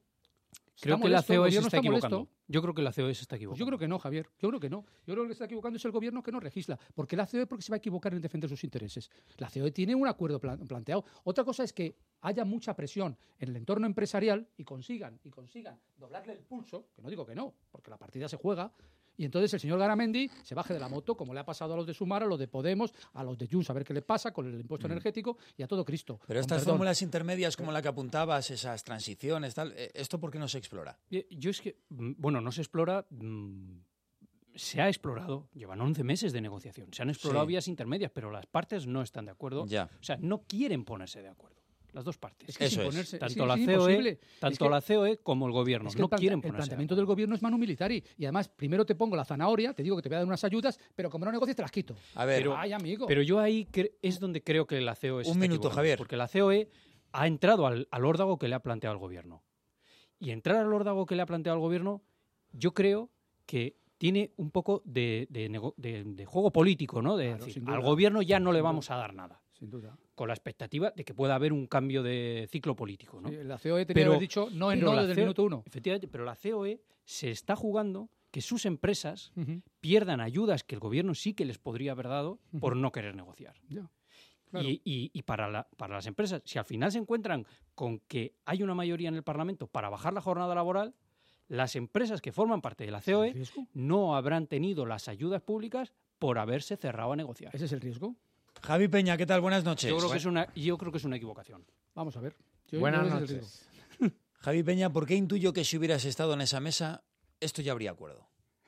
la COE se está equivocando. Yo creo que la COE se está equivocando. Pues yo creo que no, Javier. Yo creo que no. Yo creo que lo que está equivocando es el Gobierno que no legisla. Porque la COE se va a equivocar en defender sus intereses. La COE tiene un acuerdo planteado. Otra cosa es que haya mucha presión en el entorno empresarial y consigan doblarle el pulso, que no digo que no, porque la partida se juega, Y entonces el señor Garamendi se baje de la moto, como le ha pasado a los de Sumar, a los de Podemos, a los de Junts, a ver qué le pasa con el impuesto energético y a todo Cristo. Pero estas fórmulas intermedias como la que apuntabas, esas transiciones, tal, ¿esto por qué no se explora? Yo es que, bueno, no se explora... Se ha explorado, llevan 11 meses de negociación, se han explorado vías intermedias, pero las partes no están de acuerdo. Ya. O sea, no quieren ponerse de acuerdo. Las dos partes. Es que Eso ponerse, tanto la COE como el gobierno. Es que no quieren ponerse. El planteamiento del gobierno es manu militari. Y además, primero te pongo la zanahoria, te digo que te voy a dar unas ayudas, pero como no negocias, te las quito. A ver, ay, amigo. Pero yo ahí es donde creo que la COE Un minuto, Javier. Porque la COE ha entrado al órdago que le ha planteado el gobierno. Y entrar al órdago que le ha planteado el gobierno, yo creo que tiene un poco de juego político, ¿no? De Claro, decir, sin duda. al gobierno ya no le vamos a dar nada. Sin duda. Con la expectativa de que pueda haber un cambio de ciclo político, ¿no? Sí, la COE tenía que haber dicho no es no desde el minuto uno. Efectivamente, pero la COE se está jugando que sus empresas pierdan ayudas que el gobierno sí que les podría haber dado por no querer negociar. Ya, claro. Y para las empresas, si al final se encuentran con que hay una mayoría en el Parlamento para bajar la jornada laboral, las empresas que forman parte de la COE no habrán tenido las ayudas públicas por haberse cerrado a negociar. ¿Ese es el riesgo? Javi Peña, ¿qué tal? Buenas noches. Yo creo que es una equivocación. Vamos a ver. Buenas noches. Javi Peña, ¿por qué intuyo que si hubieras estado en esa mesa, esto ya habría acuerdo?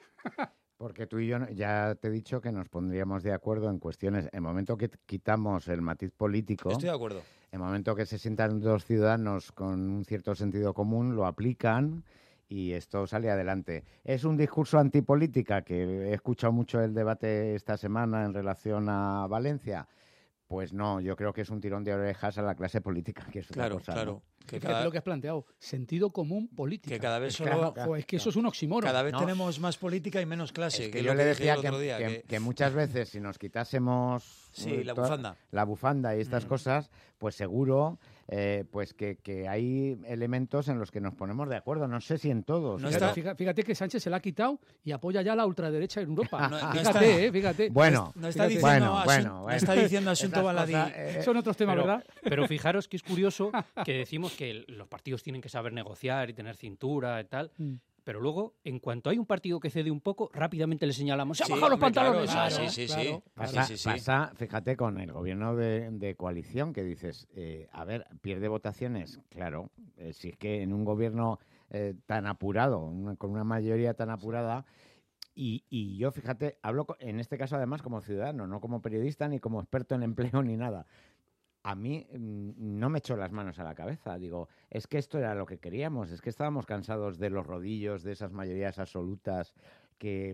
Porque tú y yo ya te he dicho que nos pondríamos de acuerdo en cuestiones. En el momento que quitamos el matiz político... Estoy de acuerdo. En el momento que se sientan dos ciudadanos con un cierto sentido común, lo aplican y esto sale adelante. ¿Es un discurso antipolítica? Que he escuchado mucho el debate esta semana en relación a Valencia. Pues no, yo creo que es un tirón de orejas a la clase política, que es otra cosa. Claro. ¿no? Que Fíjate lo que has planteado, sentido común política. Que cada vez es que eso es un oxímoron. Cada vez tenemos más política y menos clase. Es que yo le decía que muchas Mm. veces si nos quitásemos la bufanda y estas cosas, pues seguro pues que hay elementos en los que nos ponemos de acuerdo. No sé si en todos. Fíjate que Sánchez se la ha quitado y apoya ya la ultraderecha en Europa. Fíjate. Bueno, no está diciendo asunto baladí. Son otros temas, ¿verdad? Pero fijaros que es curioso que decimos que los partidos tienen que saber negociar y tener cintura y tal. Pero luego, en cuanto hay un partido que cede un poco, rápidamente le señalamos, ¡se han bajado los pantalones! Pasa, fíjate, con el gobierno de coalición, que dices, a ver, pierde votaciones. Claro, si es que en un gobierno tan apurado, con una mayoría tan apurada... Y yo, fíjate, hablo en este caso además como ciudadano, no como periodista ni como experto en empleo ni nada. A mí no me echó las manos a la cabeza. Digo, es que esto era lo que queríamos, es que estábamos cansados de los rodillos, de esas mayorías absolutas que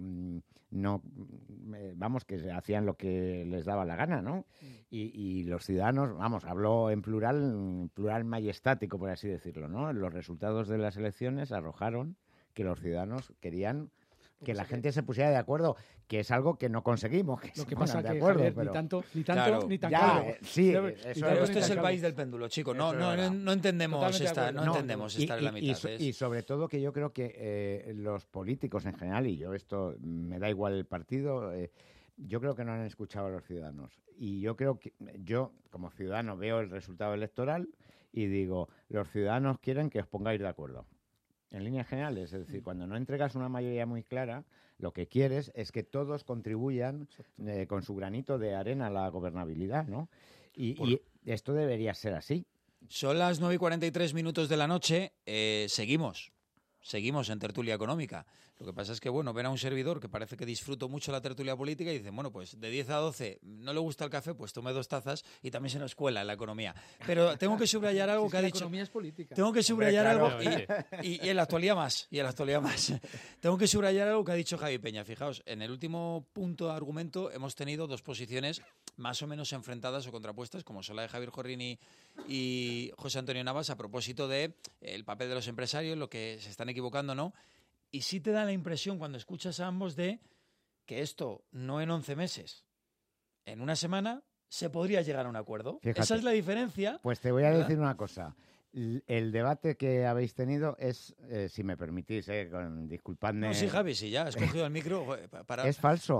que hacían lo que les daba la gana, ¿no? Y los ciudadanos, hablo en plural majestático, por así decirlo, ¿no? Los resultados de las elecciones arrojaron que los ciudadanos querían que la gente se pusiera de acuerdo, que es algo que no conseguimos. Lo que pasa de que acuerdo, Javier, pero... ni tanto, ni tan claro. Sí, este es el país del péndulo, chicos. No entendemos esta en la mitad. Y sobre todo que yo creo que los políticos en general, y esto me da igual el partido, yo creo que no han escuchado a los ciudadanos. Y yo creo que yo, como ciudadano, veo el resultado electoral y digo, los ciudadanos quieren que os pongáis de acuerdo. En líneas generales, es decir, cuando no entregas una mayoría muy clara, lo que quieres es que todos contribuyan con su granito de arena a la gobernabilidad, ¿no? Y esto debería ser así. Son las 9:43 de la noche, seguimos en tertulia económica. Lo que pasa es que, ven a un servidor que parece que disfruto mucho la tertulia política y dice, pues de 10 a 12 no le gusta el café, pues tome 2 tazas y también se nos cuela en la economía. Pero tengo que subrayar algo que ha dicho. La economía es política. Tengo que subrayar algo y en la actualidad más. Tengo que subrayar algo que ha dicho Javi Peña. Fijaos, en el último punto de argumento hemos tenido dos posiciones más o menos enfrentadas o contrapuestas, como son la de Javier Jorrini y José Antonio Navas, a propósito de el papel de los empresarios, lo que se están equivocando, ¿no? Y sí te da la impresión cuando escuchas a ambos de que esto no en 11 meses, en una semana se podría llegar a un acuerdo. Fíjate, esa es la diferencia. Pues te voy a decir una cosa. El debate que habéis tenido es, si me permitís, disculpadme... No, sí, Javi, sí, ya has cogido el micro para... Es falso.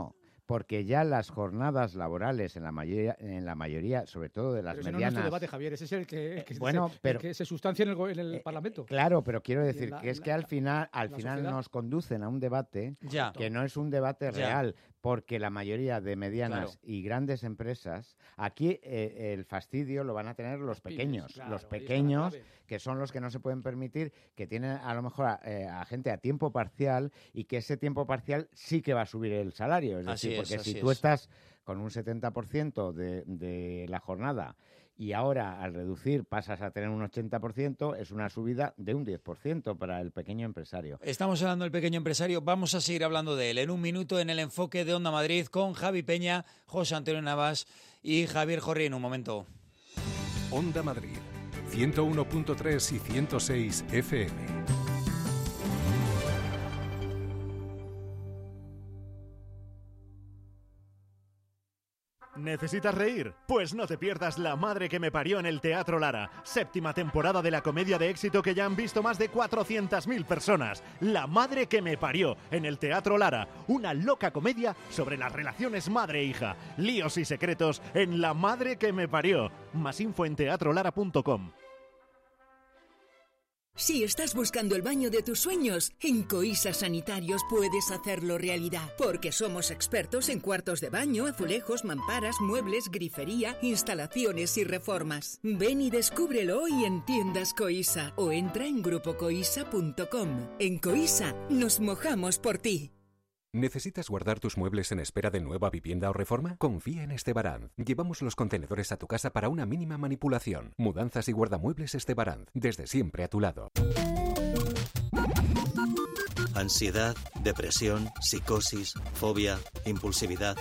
porque ya las jornadas laborales en la mayoría, sobre todo de las medianas... No es nuestro debate, Javier, ese es el que se sustancia en el Parlamento. Claro, pero quiero decir que es que al final nos conducen a un debate que no es un debate real, porque la mayoría de medianas y grandes empresas, aquí el fastidio lo van a tener los pequeños, que son los que no se pueden permitir, que tienen a lo mejor a gente a tiempo parcial y que ese tiempo parcial sí que va a subir el salario. Es decir, porque si tú estás con un 70% de la jornada y ahora al reducir pasas a tener un 80%, es una subida de un 10% para el pequeño empresario. Estamos hablando del pequeño empresario, vamos a seguir hablando de él en un minuto en el enfoque de Onda Madrid con Javi Peña, José Antonio Navas y Javier Jorri en un momento. Onda Madrid, 101.3 y 106 FM. ¿Necesitas reír? Pues no te pierdas La madre que me parió en el Teatro Lara. 7ª temporada de la comedia de éxito que ya han visto más de 400.000 personas. La madre que me parió en el Teatro Lara. Una loca comedia sobre las relaciones madre-hija. Líos y secretos en La madre que me parió. Más info en teatrolara.com. Si estás buscando el baño de tus sueños, en Coisa Sanitarios puedes hacerlo realidad, porque somos expertos en cuartos de baño, azulejos, mamparas, muebles, grifería, instalaciones y reformas. Ven y descúbrelo hoy en tiendas Coisa o entra en grupocoisa.com. En Coisa nos mojamos por ti. ¿Necesitas guardar tus muebles en espera de nueva vivienda o reforma? Confía en Estebaranz. Llevamos los contenedores a tu casa para una mínima manipulación. Mudanzas y guardamuebles Estebaranz. Desde siempre a tu lado. Ansiedad, depresión, psicosis, fobia, impulsividad.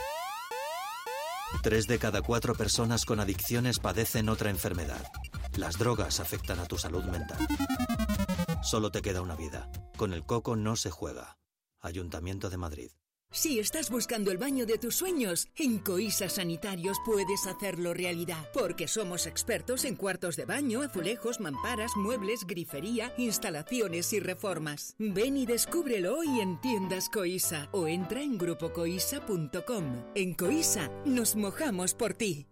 3 de cada 4 personas con adicciones padecen otra enfermedad. Las drogas afectan a tu salud mental. Solo te queda una vida. Con el coco no se juega. Ayuntamiento de Madrid. Si estás buscando el baño de tus sueños, en Coisa Sanitarios puedes hacerlo realidad, porque somos expertos en cuartos de baño, azulejos, mamparas, muebles, grifería, instalaciones y reformas. Ven y descúbrelo hoy en tiendas Coisa o entra en grupocoisa.com. En Coisa nos mojamos por ti.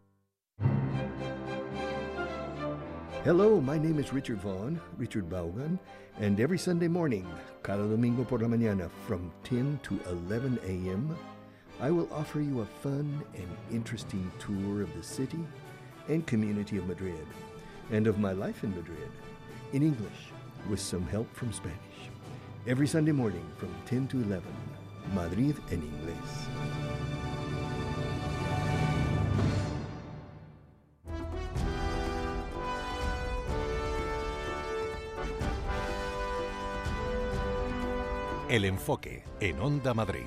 Hello, my name is Richard Richard Vaughan, and every Sunday morning, cada domingo por la mañana, from 10 to 11 a.m., I will offer you a fun and interesting tour of the city and community of Madrid, and of my life in Madrid, in English, with some help from Spanish. Every Sunday morning, from 10 to 11, Madrid en inglés. El enfoque en Onda Madrid.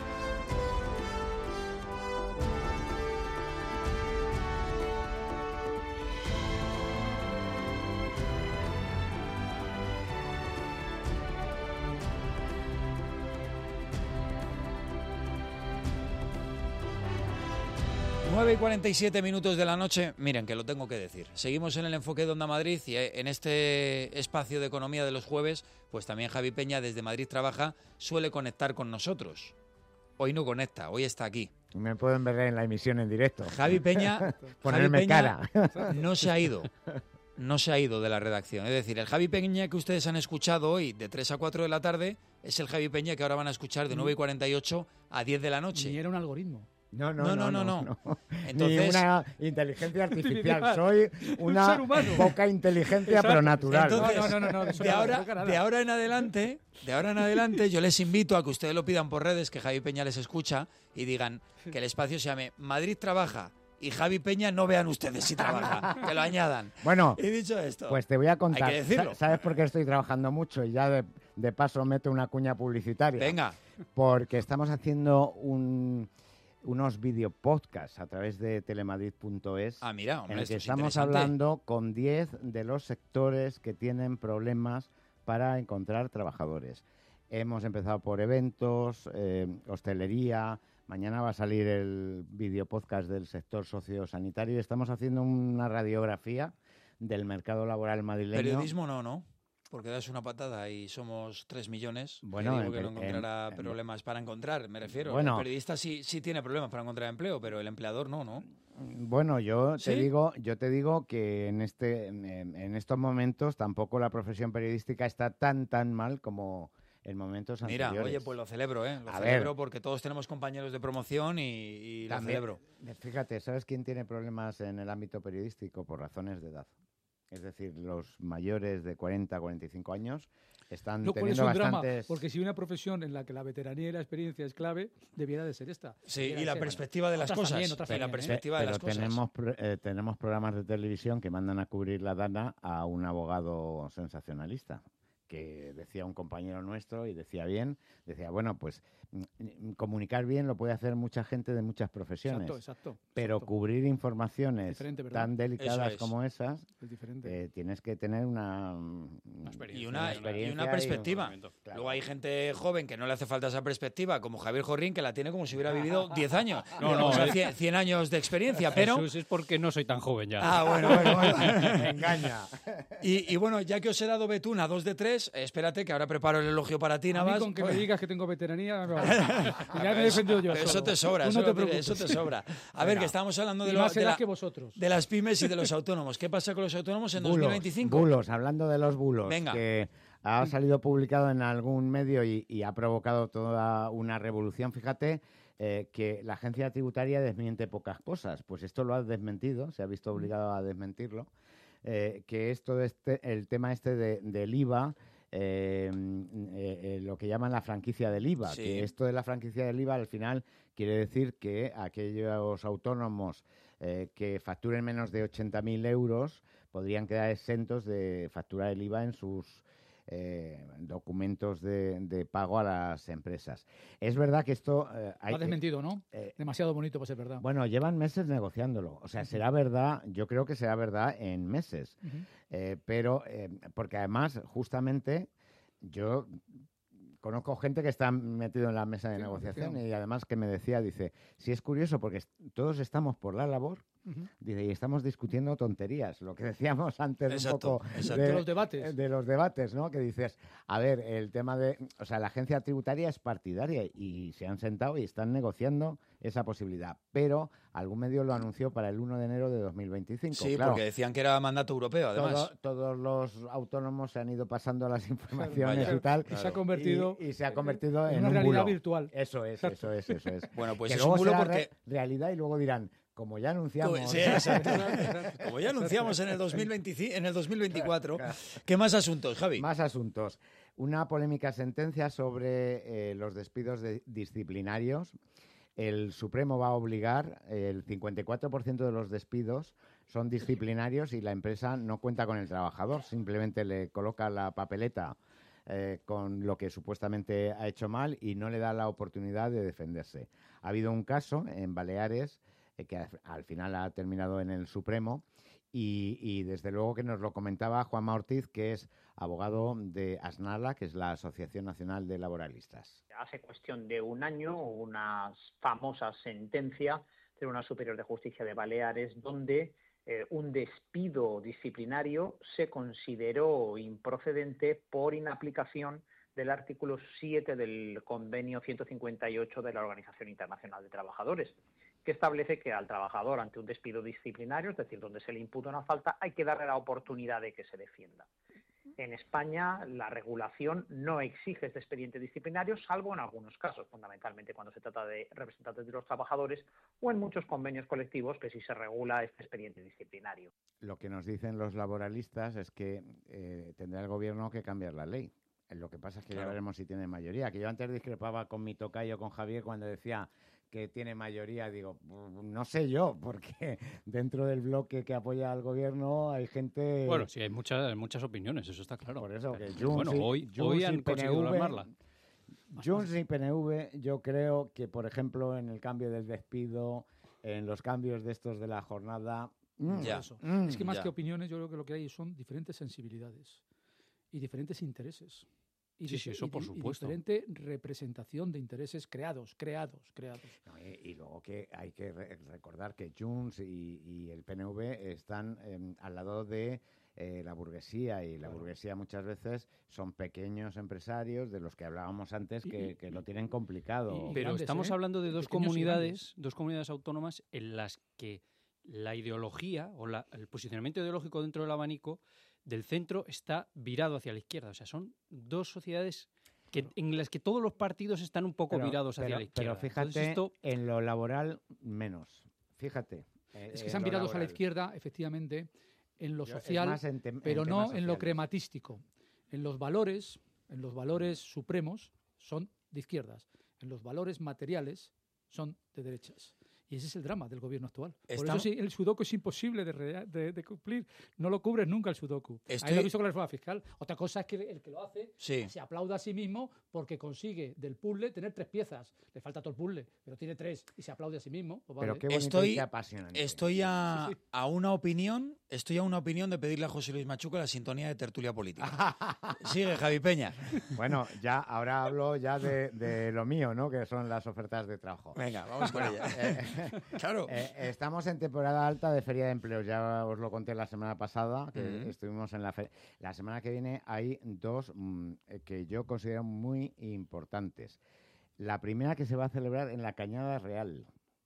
Nueve y 47 minutos de la noche. Miren, que lo tengo que decir. Seguimos en el enfoque de Onda Madrid y en este espacio de economía de los jueves, pues también Javi Peña desde Madrid Trabaja suele conectar con nosotros. Hoy no conecta, hoy está aquí. Me pueden ver en la emisión en directo. Javi Peña, ponerme cara. No se ha ido. No se ha ido de la redacción. Es decir, el Javi Peña que ustedes han escuchado hoy de 3 a 4 de la tarde es el Javi Peña que ahora van a escuchar de 9 y 48 a 10 de la noche. Ni era un algoritmo. No. Entonces, ni una inteligencia artificial. Soy una poca inteligencia, pero natural. Entonces, de ahora en adelante, yo les invito a que ustedes lo pidan por redes, que Javi Peña les escucha y digan que el espacio se llame Madrid Trabaja y Javi Peña no vean ustedes si trabaja, que lo añadan. Bueno, y dicho esto, pues te voy a contar. Hay que decirlo. ¿Sabes por qué estoy trabajando mucho? Y ya de paso meto una cuña publicitaria. Venga. Porque estamos haciendo unos videopodcasts a través de telemadrid.es. Ah, mira, hombre, en el que estamos hablando con 10 de los sectores que tienen problemas para encontrar trabajadores. Hemos empezado por eventos, hostelería. Mañana va a salir el videopodcast del sector sociosanitario y estamos haciendo una radiografía del mercado laboral madrileño. Periodismo no. porque das una patada y somos 3 millones. Bueno, digo que no encontrará problemas para encontrar, me refiero. Bueno, el periodista sí tiene problemas para encontrar empleo, pero el empleador no. Bueno, yo ¿Sí? te digo que en estos momentos tampoco la profesión periodística está tan mal como en momentos anteriores. Mira, oye, pues lo celebro, Lo celebro porque todos tenemos compañeros de promoción y lo celebro. Fíjate, ¿sabes quién tiene problemas en el ámbito periodístico? Por razones de edad. Es decir, los mayores de 40, 45 años están Lo cual teniendo es un drama, bastantes... porque si una profesión en la que la veteranía y la experiencia es clave, debiera de ser esta. Sí, y la perspectiva de las cosas. Tenemos programas de televisión que mandan a cubrir la dana a un abogado sensacionalista, que decía un compañero nuestro y decía, bueno, pues comunicar bien lo puede hacer mucha gente de muchas profesiones. Exacto. Pero cubrir informaciones tan delicadas es. como esas, tienes que tener una experiencia. Y una perspectiva. Claro. Luego hay gente joven que no le hace falta esa perspectiva, como Javier Jorrín, que la tiene como si hubiera vivido 10 años. O sea, 100 años de experiencia, pero... Jesús, es porque no soy tan joven ya. Ah, bueno. Engaña. Y bueno, ya que os he dado betún a 2 de 3, espérate que ahora preparo el elogio para ti, Navas. A mí con que me digas que tengo veteranía, ya me he defendido yo solo. Eso te sobra, Tú no te preocupes. eso te sobra. A ver, que estábamos hablando de las pymes y de los autónomos. ¿Qué pasa con los autónomos en 2025? Bulos, hablando de los bulos. Venga. Que ha salido publicado en algún medio y ha provocado toda una revolución. Fíjate que la agencia tributaria desmiente pocas cosas. Pues esto lo ha desmentido, se ha visto obligado a desmentirlo. Que es todo el tema del IVA, lo que llaman la franquicia del IVA, Sí. que esto de la franquicia del IVA al final quiere decir que aquellos autónomos que facturen menos de 80.000 euros podrían quedar exentos de facturar el IVA en sus documentos de pago a las empresas. Es verdad que esto... Lo ha desmentido, ¿no? Demasiado bonito para ser verdad. Bueno, llevan meses negociándolo. O sea, será verdad, yo creo que será verdad en meses. Pero, porque además, justamente, yo conozco gente que está metido en la mesa de negociación y además que me decía, dice, sí es curioso porque todos estamos por la labor, dice, y estamos discutiendo tonterías, lo que decíamos antes un poco de los debates. De los debates, ¿no? Que dices, a ver, el tema o sea, la agencia tributaria es partidaria y se han sentado y están negociando esa posibilidad, pero algún medio lo anunció para el 1 de enero de 2025. Sí, claro, porque decían que era mandato europeo, además. Todos los autónomos se han ido pasando las informaciones y tal. Y se ha convertido... Y se ha convertido en una un realidad bulo. virtual. Eso es. Bueno, pues que es luego un bulo será porque... realidad y luego dirán, como ya anunciamos... Sí, exacto. Como ya anunciamos en el 2024. ¿Qué más asuntos, Javi? Más asuntos. Una polémica sentencia sobre los despidos disciplinarios. El Supremo va a obligar, el 54% de los despidos son disciplinarios y la empresa no cuenta con el trabajador, simplemente le coloca la papeleta con lo que supuestamente ha hecho mal y no le da la oportunidad de defenderse. Ha habido un caso en Baleares que al final ha terminado en el Supremo y desde luego que nos lo comentaba Juanma Ortiz, que es abogado de ASNALA, que es la Asociación Nacional de Laboralistas. Hace cuestión de un año, una famosa sentencia del Tribunal Superior de Justicia de Baleares, donde un despido disciplinario se consideró improcedente por inaplicación del artículo 7 del Convenio 158 de la Organización Internacional de Trabajadores, que establece que al trabajador ante un despido disciplinario, es decir, donde se le imputa una falta, hay que darle la oportunidad de que se defienda. En España la regulación no exige este expediente disciplinario, salvo en algunos casos, fundamentalmente cuando se trata de representantes de los trabajadores o en muchos convenios colectivos que sí se regula este expediente disciplinario. Lo que nos dicen los laboralistas es que tendrá el gobierno que cambiar la ley. Lo que pasa es que ya veremos si tiene mayoría. Que yo antes discrepaba con mi tocayo, con Javier, cuando decía que tiene mayoría. Digo, no sé yo, porque dentro del bloque que apoya al gobierno hay gente... Bueno, sí, hay muchas opiniones, eso está claro. Por eso que hoy han conseguido armarla. Junts y PNV, yo creo que, por ejemplo, en el cambio del despido, en los cambios de estos de la jornada... Es que más que opiniones, yo creo que lo que hay son diferentes sensibilidades y diferentes intereses. Eso por supuesto. Y diferente representación de intereses creados. No, y luego que hay que recordar que Junts y el PNV están al lado de la burguesía, y la burguesía muchas veces son pequeños empresarios de los que hablábamos antes que lo tienen complicado. Pero estamos hablando de dos comunidades autónomas en las que la ideología o el posicionamiento ideológico dentro del abanico del centro está virado hacia la izquierda. O sea, son dos sociedades en las que todos los partidos están un poco virados hacia la izquierda. Pero fíjate, en lo laboral menos. Fíjate. Es que se han virado a la izquierda, efectivamente, en lo social, pero no en lo crematístico. En los valores supremos son de izquierdas. En los valores materiales son de derechas. Y ese es el drama del gobierno actual. Por eso sí, el sudoku es imposible de cumplir. No lo cubres nunca el sudoku. Ahí lo he visto con la reforma fiscal. Otra cosa es que el que lo hace se aplauda a sí mismo porque consigue del puzzle tener 3 piezas. Le falta todo el puzzle, pero tiene 3 y se aplaude a sí mismo. Pues vale. Pero qué bonito y qué apasionante. Estoy a una opinión de pedirle a José Luis Machuco la sintonía de tertulia política. Sigue, Javi Peña. Bueno, ahora hablo ya de lo mío, ¿no? Que son las ofertas de trabajo. Venga, vamos con ella. Claro. Estamos en temporada alta de Feria de Empleo. Ya os lo conté la semana pasada, que estuvimos en la feria. La semana que viene hay 2 que yo considero muy importantes. La primera, que se va a celebrar en la Cañada Real.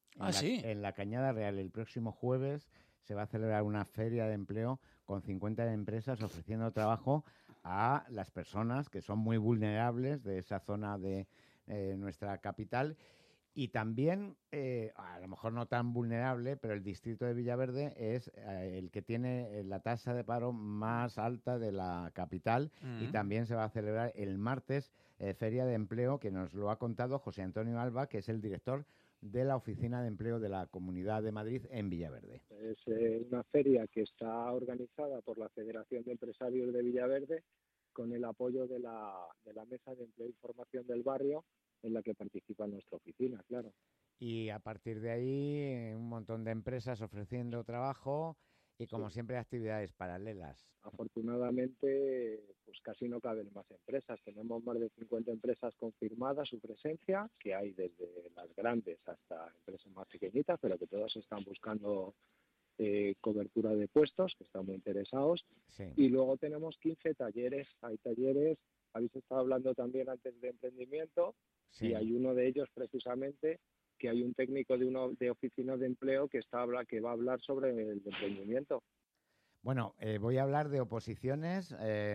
En la Cañada Real, el próximo jueves, se va a celebrar una feria de empleo con 50 empresas ofreciendo trabajo a las personas que son muy vulnerables de esa zona de nuestra capital. Y también, a lo mejor no tan vulnerable, pero el distrito de Villaverde es el que tiene la tasa de paro más alta de la capital. Y también se va a celebrar el martes Feria de Empleo, que nos lo ha contado José Antonio Alba, que es el director de la Oficina de Empleo de la Comunidad de Madrid en Villaverde. Es una feria que está organizada por la Federación de Empresarios de Villaverde con el apoyo de la Mesa de Empleo y Formación del Barrio, en la que participa nuestra oficina, claro. Y a partir de ahí, un montón de empresas ofreciendo trabajo y, como siempre, actividades paralelas. Afortunadamente, pues casi no caben más empresas. Tenemos más de 50 empresas confirmadas su presencia, que hay desde las grandes hasta empresas más pequeñitas, pero que todas están buscando cobertura de puestos, que están muy interesados. Sí. Y luego tenemos 15 talleres. Hay talleres, habéis estado hablando también antes de emprendimiento. Sí. Y hay uno de ellos precisamente que hay un técnico de oficina de empleo que va a hablar sobre el emprendimiento. Bueno, voy a hablar de oposiciones.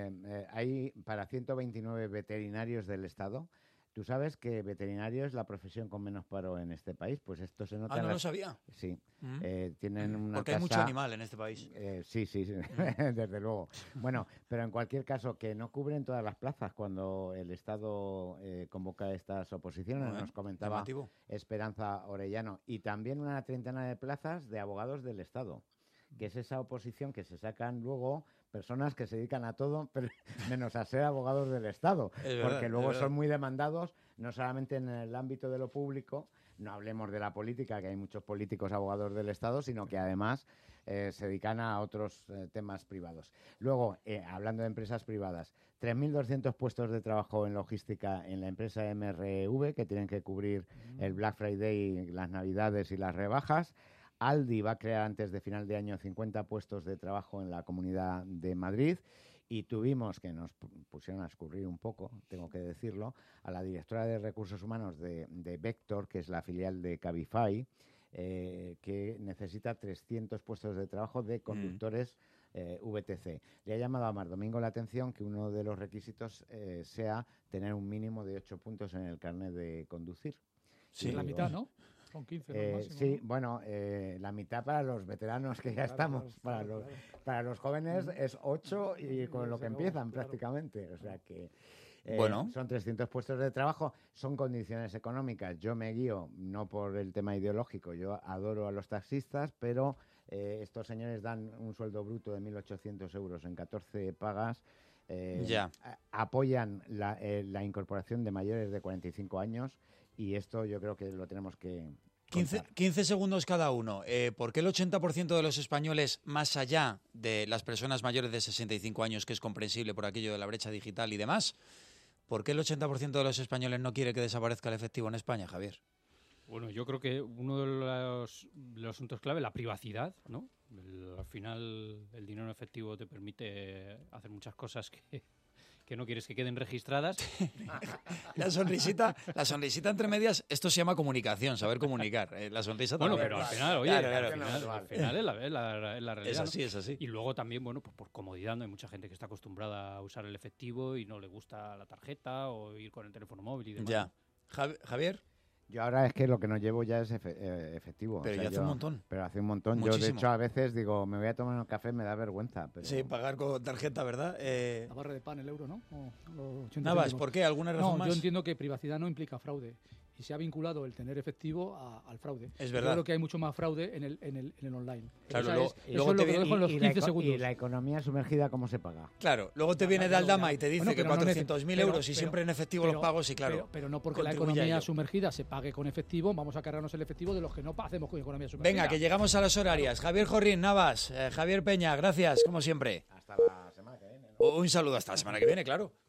Hay para 129 veterinarios del Estado. Tú sabes que veterinario es la profesión con menos paro en este país. Pues esto se nota. ¿No lo sabía? Sí. Tienen una Porque hay mucho animal en este país. Sí, desde luego. Bueno, pero en cualquier caso, que no cubren todas las plazas cuando el Estado convoca estas oposiciones. Nos comentaba llamativo. Esperanza Orellano. Y también una treintena de plazas de abogados del Estado, que es esa oposición que se sacan luego personas que se dedican a todo, pero menos a ser abogados del Estado, porque luego son muy demandados, no solamente en el ámbito de lo público, no hablemos de la política, que hay muchos políticos abogados del Estado, sino que además se dedican a otros temas privados. Luego, hablando de empresas privadas, 3.200 puestos de trabajo en logística en la empresa MRV, que tienen que cubrir el Black Friday, las Navidades y las rebajas. Aldi va a crear antes de final de año 50 puestos de trabajo en la Comunidad de Madrid, y tuvimos, que nos pusieron a escurrir un poco, tengo que decirlo, a la directora de Recursos Humanos de Vector, que es la filial de Cabify, que necesita 300 puestos de trabajo de conductores VTC. Le ha llamado a Mar Domingo la atención que uno de los requisitos sea tener un mínimo de 8 puntos en el carnet de conducir. Sí, la mitad, ¿no? Son 15 lo máximo, sí, ¿no? bueno, la mitad para los veteranos que ya estamos. Para los jóvenes es 8 y con lo que empiezan prácticamente. O sea que son 300 puestos de trabajo, son condiciones económicas. Yo me guío no por el tema ideológico, yo adoro a los taxistas, pero estos señores dan un sueldo bruto de 1.800 euros en 14 pagas. Apoyan la incorporación de mayores de 45 años. Y esto yo creo que lo tenemos que 15 segundos cada uno. ¿Por qué el 80% de los españoles, más allá de las personas mayores de 65 años, que es comprensible por aquello de la brecha digital y demás, por qué el 80% de los españoles no quiere que desaparezca el efectivo en España, Javier? Bueno, yo creo que uno de los asuntos clave, la privacidad, ¿no? Al final, el dinero en efectivo te permite hacer muchas cosas que no quieres que queden registradas. La sonrisita entre medias, esto se llama comunicación, saber comunicar. La sonrisa bueno, también. Pero al final, oye, al final es la realidad. Es así, ¿no? es así. Y luego también, bueno, pues por comodidad, ¿no? Hay mucha gente que está acostumbrada a usar el efectivo y no le gusta la tarjeta o ir con el teléfono móvil y demás. Ya. Javier. Yo ahora es que lo que no llevo ya es efectivo. Pero ya hace un montón. Pero hace un montón. Muchísimo. Yo, de hecho, a veces digo, me voy a tomar un café, me da vergüenza. Pero... Sí, pagar con tarjeta, ¿verdad? La barra de pan, el euro, ¿no? Navas, ¿por qué? ¿Alguna razón más? Yo entiendo que privacidad no implica fraude. Y se ha vinculado el tener efectivo al fraude. Es verdad. Yo creo que hay mucho más fraude en el online. Claro, luego te viene en los 15 segundos. ¿Y la economía sumergida cómo se paga? Claro, luego te viene de Aldama y te dice que 400.000 euros y siempre en efectivo los pagos y claro. Pero no porque la economía sumergida se pague con efectivo, vamos a cargarnos el efectivo de los que no hacemos con economía sumergida. Venga, que llegamos a las horarias. Javier Jorrín, Navas, Javier Peña, gracias, como siempre. Hasta la semana que viene, ¿no? Un saludo hasta la semana que viene, claro.